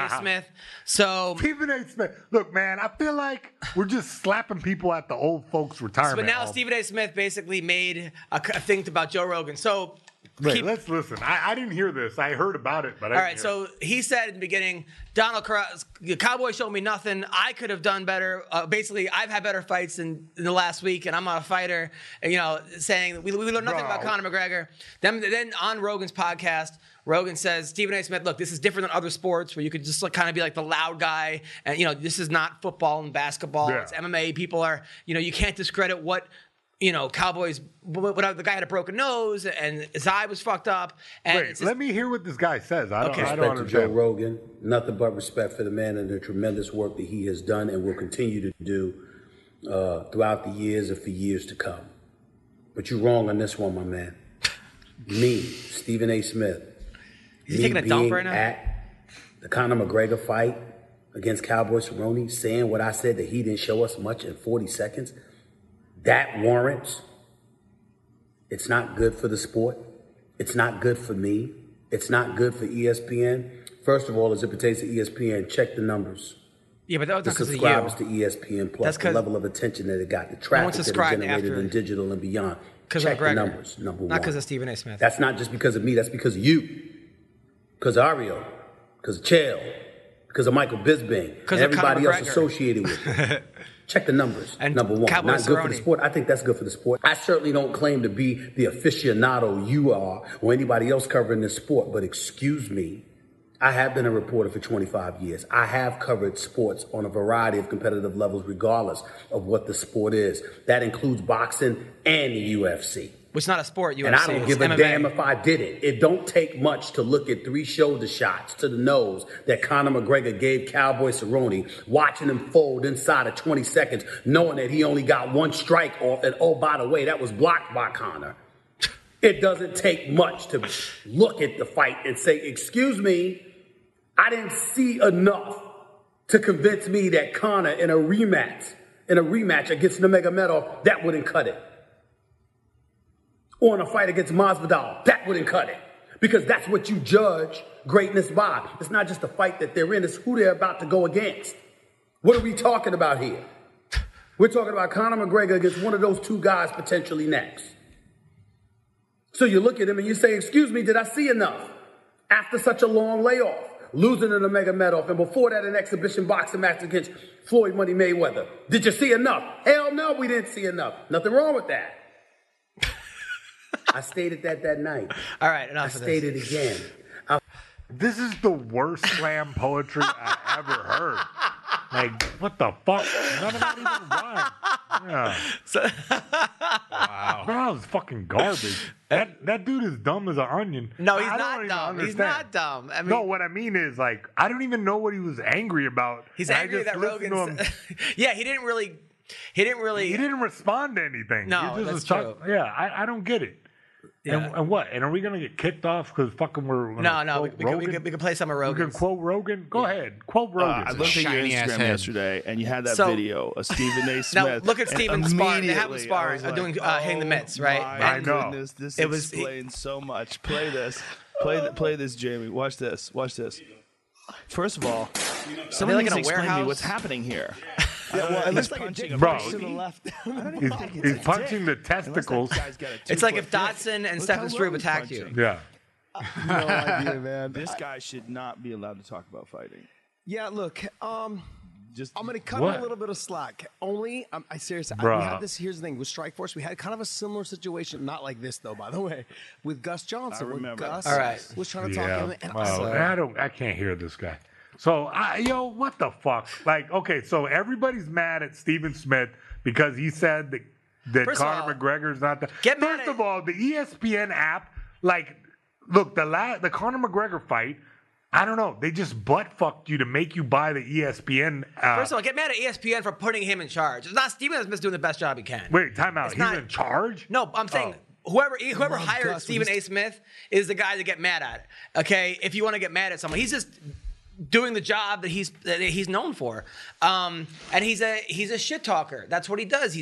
So Stephen A. Smith. Look, man, I feel like we're just slapping people at the old folks' retirement. But now Stephen A. Smith basically made a thing about Joe Rogan. So let's listen. I didn't hear this. I heard about it, but all right. So he said in the beginning, the Cowboys showed me nothing. I could have done better. Basically, I've had better fights in the last week, and I'm not a fighter. Saying we learned nothing about Conor McGregor. Then on Rogan's podcast, Rogan says, Stephen A. Smith, look, this is different than other sports where you could just kind of be like the loud guy. And, this is not football and basketball. Yeah. It's MMA. People are, you can't discredit what, Cowboys, the guy had a broken nose and his eye was fucked up. And let me hear what this guy says. I don't understand. To Joe Rogan, nothing but respect for the man and the tremendous work that he has done and will continue to do throughout the years and for years to come. But you're wrong on this one, my man. Me, Stephen A. Smith. Is he taking a dump right now? At the Conor McGregor fight against Cowboy Cerrone, saying what I said, that he didn't show us much in 40 seconds, that warrants. It's not good for the sport. It's not good for me. It's not good for ESPN. First of all, as it pertains to ESPN, check the numbers. Yeah, but that was the because of you. subscribers to ESPN Plus, the level of attention that it got, the traffic that it generated in digital and beyond. Check the numbers, number one. Not because of Stephen A. Smith. That's not just because of me. That's because of you. Because of Ario. Because of Chael. Because of Michael Bisping. Because and everybody else associated with it. Check the numbers, and number one. Cowboy Not good for the sport. I think that's good for the sport. I certainly don't claim to be the aficionado you are or anybody else covering this sport, but excuse me, I have been a reporter for 25 years. I have covered sports on a variety of competitive levels, regardless of what the sport is. That includes boxing and the UFC. Which is not a sport, UFC. And I don't give a damn if I did it. It don't take much to look at 3 shoulder shots to the nose that Conor McGregor gave Cowboy Cerrone, watching him fold inside of 20 seconds, knowing that he only got 1 strike off, and oh, by the way, that was blocked by Conor. It doesn't take much to look at the fight and say, excuse me, I didn't see enough to convince me that Conor in a rematch against Nurmagomedov, that wouldn't cut it. Or in a fight against Masvidal, that wouldn't cut it. Because that's what you judge greatness by. It's not just the fight that they're in, it's who they're about to go against. What are we talking about here? We're talking about Conor McGregor against one of those two guys potentially next. So you look at him and you say, excuse me, did I see enough? After such a long layoff, losing to Nurmagomedov, and before that an exhibition boxing match against Floyd Money Mayweather. Did you see enough? Hell no, we didn't see enough. Nothing wrong with that. I stated that night. All right, enough of this. I stated again. This is the worst slam poetry I ever heard. Like, what the fuck? None of that even rhyme. Yeah. Wow. Bro, that was fucking garbage. That dude is dumb as an onion. No, he's I not don't dumb. even He's not dumb. I mean, no, what I mean is, like, I don't even know what he was angry about. He's And angry I just that listened Rogan. to him. Yeah, he didn't really. He didn't respond to anything. No, He just that's was true. Yeah, I don't get it. Yeah. And what? And are we gonna get kicked off because fucking we're gonna No, quote we can play some of We Rogan. can quote Rogan. Go ahead, quote Rogan. I looked at your Shiny ass Instagram head. yesterday, and you had that So- video of Stephen A. Smith. Now look at Steven sparring. They have him immediately, I sparring, was like, doing hitting the mitts, right? My I know. goodness, this It was- explains so much. Play this. Play this, Jamie. Watch this. Watch this. First of all, someone like needs in to a explain to me warehouse? what's happening here. Yeah, well, it He's looks like a punching dick Bro. push to the left. He's punching the testicles. It's like if Dotson and Stephen Struve attacked you. Yeah. No idea, man. This guy should not be allowed to talk about fighting. Yeah, look, Just I'm going to cut What? him a little bit of slack. Only, I seriously, we Bruh. had this. Here's the thing with Strikeforce, we had kind of a similar situation, not like this though, by the way, with Gus Johnson. I remember. When Gus All right. was trying to talk to Yeah. him, and Wow. I can't hear this guy. So, what the fuck? Like, okay, so everybody's mad at Stephen Smith because he said that First of Conor all, McGregor's not the. get mad First at- of all, the ESPN app, like, look, the Conor McGregor fight. I don't know. They just butt fucked you to make you buy the ESPN. First of all, get mad at ESPN for putting him in charge. It's not Stephen Smith's doing the best job he can. Wait, time out. It's He's not- in charge? No, I'm saying whoever hired Gus, Stephen A. Smith is the guy to get mad at. Okay, if you want to get mad at someone, he's just doing the job that he's known for. And he's a shit talker. That's what he does.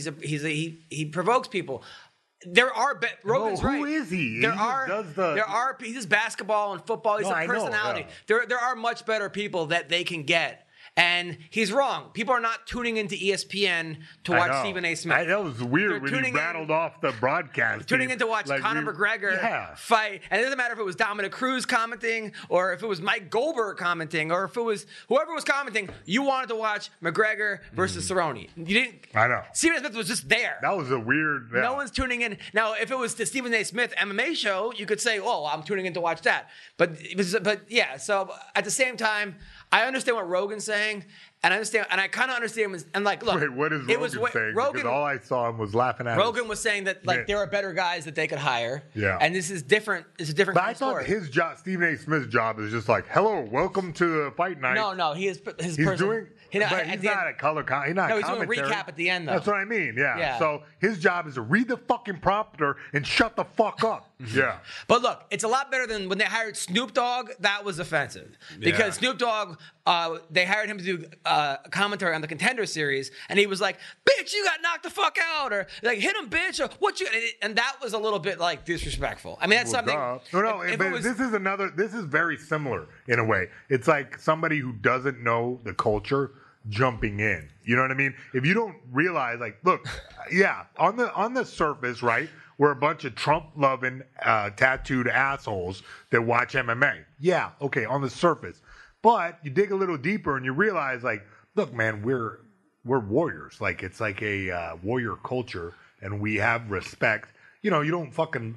He provokes people. There are Rogan's who right. is he? There He just are does the- there are he does basketball and football. He's No, a I know, personality. yeah. There are much better people that they can get. And he's wrong. People are not tuning into ESPN to I watch know. Stephen A. Smith. That was weird They're when he tuning in- rattled off the broadcast. Tuning team. in to watch Like, Conor McGregor Yeah. fight. And it doesn't matter if it was Dominic Cruz commenting or if it was Mike Goldberg commenting or if it was whoever was commenting. You wanted to watch McGregor versus Cerrone. You didn't. I know. Stephen A. Smith was just there. That was a weird. Yeah. No one's tuning in. Now, if it was the Stephen A. Smith MMA show, you could say, oh, I'm tuning in to watch that. But yeah, so at the same time, I understand what Rogan's saying, and I kind of understand, and like, look. Wait, what is it Rogan was saying? Rogan, Because all I saw him was laughing at Rogan him. was saying that like Yeah. there are better guys that they could hire. Yeah. And this is different. It's a different But kind I of thought story. his job, Stephen A. Smith's job, is just like, hello, welcome to the fight night. No, he is his He's person. doing, but he's not a color. He's not. No, he's doing a commentary. recap at the end, though. That's what I mean. Yeah. Yeah. So his job is to read the fucking prompter and shut the fuck up. Yeah. But look, it's a lot better than when they hired Snoop Dogg. That was offensive because Snoop Dogg, they hired him to do commentary on the Contender Series, and he was like, "Bitch, you got knocked the fuck out," or like, "Hit him, bitch," or "What you?" And that was a little bit like disrespectful. I mean, that's something. No, if but it was, this is another. This is very similar in a way. It's like somebody who doesn't know the culture jumping in. You know what I mean? If you don't realize, like, look, yeah, on the surface, right? We're a bunch of Trump-loving, tattooed assholes that watch MMA. Yeah, okay, on the surface. But you dig a little deeper and you realize, like, look, man, we're warriors. Like, it's like a warrior culture, and we have respect. You know, you don't fucking,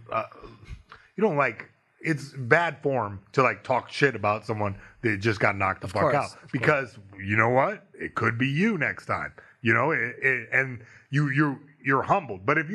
you don't like. It's bad form to like talk shit about someone that just got knocked the fuck out because you know what? It could be you next time. You know, and you're humbled. But if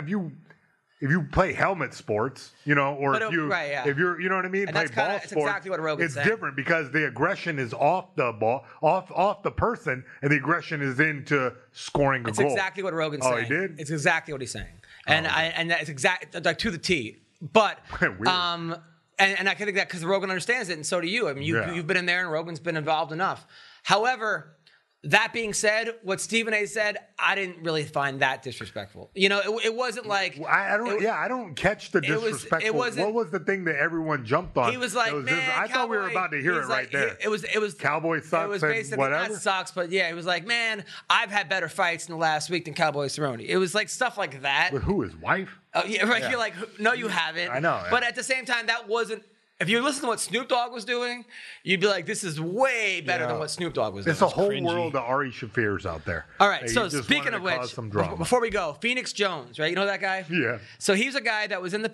you play helmet sports, you know, or if you're, you know what I mean, And play that's ball kinda- it's sports, exactly what Rogan's it's saying. different because the aggression is off the ball, off the person, and the aggression is into scoring a it's goal. exactly what Rogan's Oh, saying. he did? It's exactly what he's saying, and that's exact like to the T. But Weird. And I think that because Rogan understands it, and so do you. I mean, you've been in there, and Rogan's been involved enough. However, that being said, what Stephen A. said, I didn't really find that disrespectful. It wasn't like I don't catch the disrespectful. What was the thing that everyone jumped on? He was like, man, I thought we were about to hear it right there. It was Cowboy sucks. It was and basically whatever. not sucks, but yeah, it was like, man, I've had better fights in the last week than Cowboy Cerrone. It was like stuff like that. With who? His wife? Oh yeah, right. Yeah. You're like, no, you haven't. I know. Yeah. But at the same time, that wasn't. If you listen to what Snoop Dogg was doing, you'd be like, this is way better than what Snoop Dogg was doing. It's a whole world of Ari Shaffir's out there. All right, so speaking of which, before we go, Phoenix Jones, right? You know that guy? Yeah. So he's a guy that was in the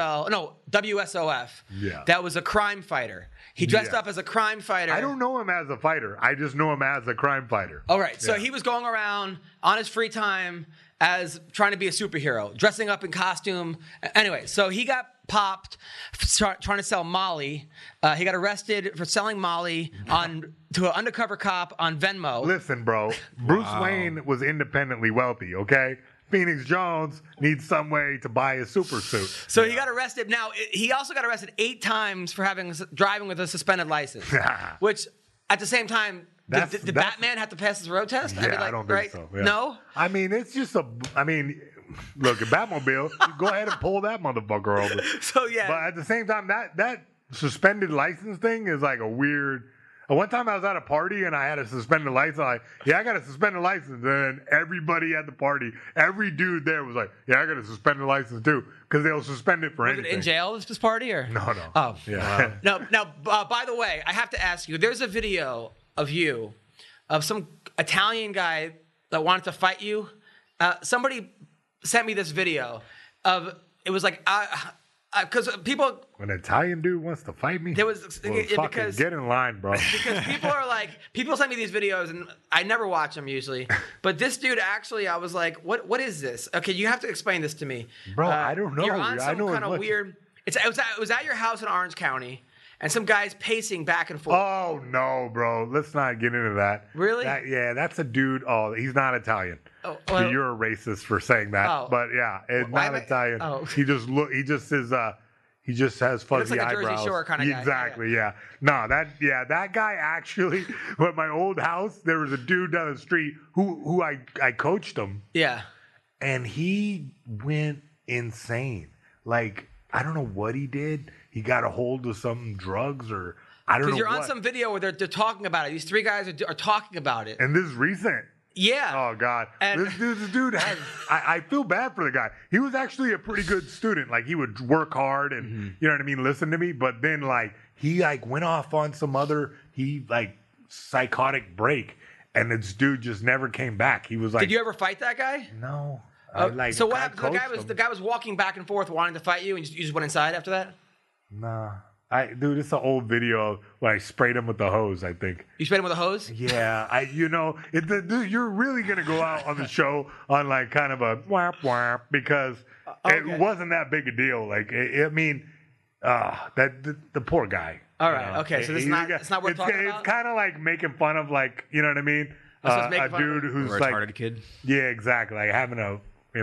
WSOF. Yeah. That was a crime fighter. He dressed up as a crime fighter. I don't know him as a fighter. I just know him as a crime fighter. All right, so he was going around on his free time as trying to be a superhero, dressing up in costume. Anyway, so he got popped trying to sell Molly. He got arrested for selling Molly to an undercover cop on Venmo. Listen, bro, Bruce Wayne was independently wealthy, okay? Phoenix Jones needs some way to buy a super suit. So he got arrested. Now, he also got arrested 8 times for driving with a suspended license, which at the same time, did Batman have to pass his road test? Yeah, I don't think so. Yeah. No? I mean, it's just look, a Batmobile, you go ahead and pull that motherfucker over. So, yeah. But at the same time, that suspended license thing is like a weird... One time I was at a party and I had a suspended license. I got a suspended license. And everybody at the party, every dude there was like, yeah, I got a suspended license too. Because they'll suspend it for anything. Was it in jail, this party? Or? No. Oh. Yeah. Wow. Now, by the way, I have to ask you, there's a video of you, of some Italian guy that wanted to fight you. Somebody sent me this video of, it was like, because people... An Italian dude wants to fight me? There was... because get in line, bro. Because people send me these videos, and I never watch them usually. But this dude actually, I was like, what is this? Okay, you have to explain this to me. Bro, I don't know. You're on some kind of weird... It was at your house in Orange County, and some guy's pacing back and forth. Oh, no, bro. Let's not get into that. Really? That's a dude. Oh, he's not Italian. Oh, well, you're a racist for saying that. Oh. But yeah, it's not Italian. Oh. He just has fuzzy like a eyebrows. Jersey Shore kind of guy. Exactly, yeah. No, that guy actually, at my old house, there was a dude down the street who I coached him. Yeah. And he went insane. Like, I don't know what he did. He got a hold of some drugs or I don't know. Because you're on some video where they're talking about it. These 3 guys are talking about it. And this is recent. Yeah. Oh, God. This dude has... I feel bad for the guy. He was actually a pretty good student. Like, he would work hard and, you know what I mean, listen to me. But then, he, went off on some other... psychotic break. And this dude just never came back. He was like... Did you ever fight that guy? No. So what happened? The guy was walking back and forth wanting to fight you, and you just went inside after that? Nah. Dude, it's an old video where I sprayed him with the hose, I think. You sprayed him with a hose? Yeah. Dude, you're really going to go out on the show on kind of a whap whap because it wasn't that big a deal. The poor guy. All right. Okay. So it's not worth talking about? It's kind of like making fun of you know what I mean? A dude who's a retarded kid. Yeah, exactly. Like having a,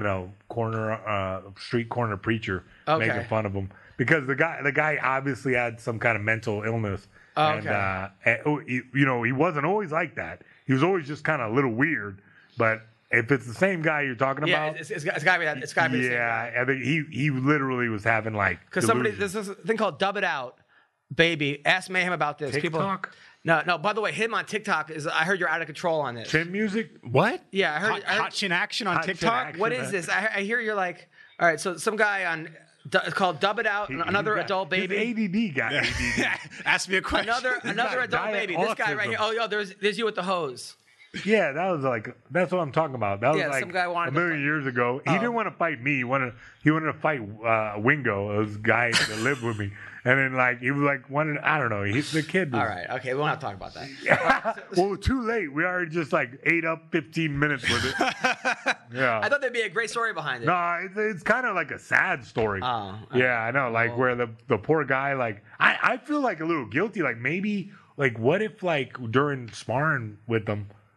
street corner preacher making fun of him. Because the guy obviously had some kind of mental illness, and he wasn't always like that. He was always just kind of a little weird. But if it's the same guy you're talking about, it's got to be that. It's got to be the same guy. I think he literally was having because there's this thing called Dub It Out, baby. Ask Mayhem about this. TikTok? No. By the way, him on TikTok I heard you're out of control on this. Chin music? What? Yeah, I heard Hot Chin Action on TikTok. What is this? I hear you're like, all right. So some guy on. It's called Dub It Out, another adult baby. ADD guy. ADD. Ask me a question. Another adult baby. This guy right here. Oh, there's you with the hose. Yeah, that's what I'm talking about. That was some guy wanted a million years ago. He didn't want to fight me. He wanted to fight Wingo, this guy that lived with me. And then he was I don't know. The kid was, all right, okay, we won't have to talk about that. Well, too late. We already just ate up 15 minutes with it. Yeah. I thought there'd be a great story behind it. No, it's kind of like a sad story. Oh, yeah, I know. Where the poor guy, I feel a little guilty. Maybe, what if during sparring with them,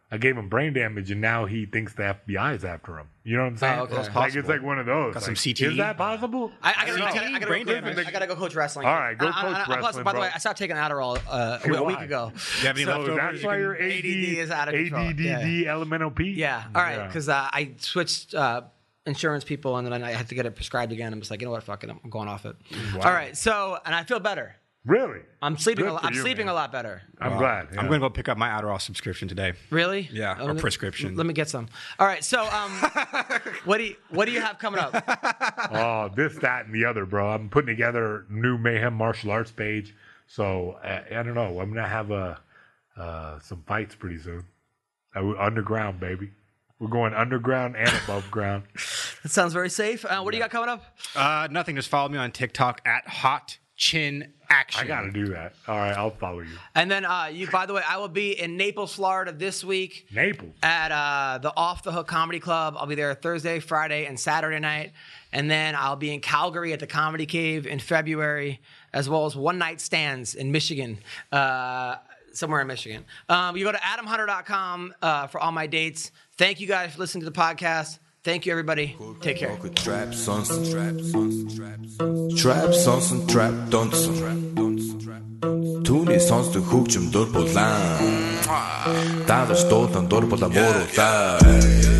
I gave him brain damage, and now he thinks the FBI is after him. You know what I'm saying? Oh, okay. That's Like it's like one of those. Got some Like, CTE? Is that possible? I gotta go coach wrestling. All right, go coach Plus, wrestling, by the bro. way, I stopped taking Adderall a week ago. Do you have any leftovers? That's why your ADD is out of control. ADD elemental P? Yeah. All right. Because I switched insurance people, and then I had to get it prescribed again. I'm just like, you know what? Fuck it. I'm going off it. Wow. All right. So, and I feel better. Really? I'm sleeping. Good for I'm you, sleeping man. a lot better. I'm glad. I'm going to go pick up my Adderall subscription today. Really? Yeah, or prescription. Let me get some. All right. So, what do you have coming up? Oh, this, that, and the other, bro. I'm putting together a new Mayhem martial arts page. So I don't know. I'm gonna have some fights pretty soon. Underground, baby. We're going underground and above ground. That sounds very safe. What do you got coming up? Nothing. Just follow me on TikTok at Hot Chin Action. I gotta do that. All right, I'll follow you. And then you. By the way, I will be in Naples, Florida this week. Naples. At the Off the Hook Comedy Club. I'll be there Thursday, Friday, and Saturday night. And then I'll be in Calgary at the Comedy Cave in February, as well as One Night Stands in Michigan. Somewhere in Michigan. You go to adamhunter.com for all my dates. Thank you guys for listening to the podcast. Thank you, everybody. Take care. Trap sonsen, trap sonsen, trap dansen. Түүний сонсдог хөгжим дур булаан. Даавар дуудан дур булаа мууруулаа.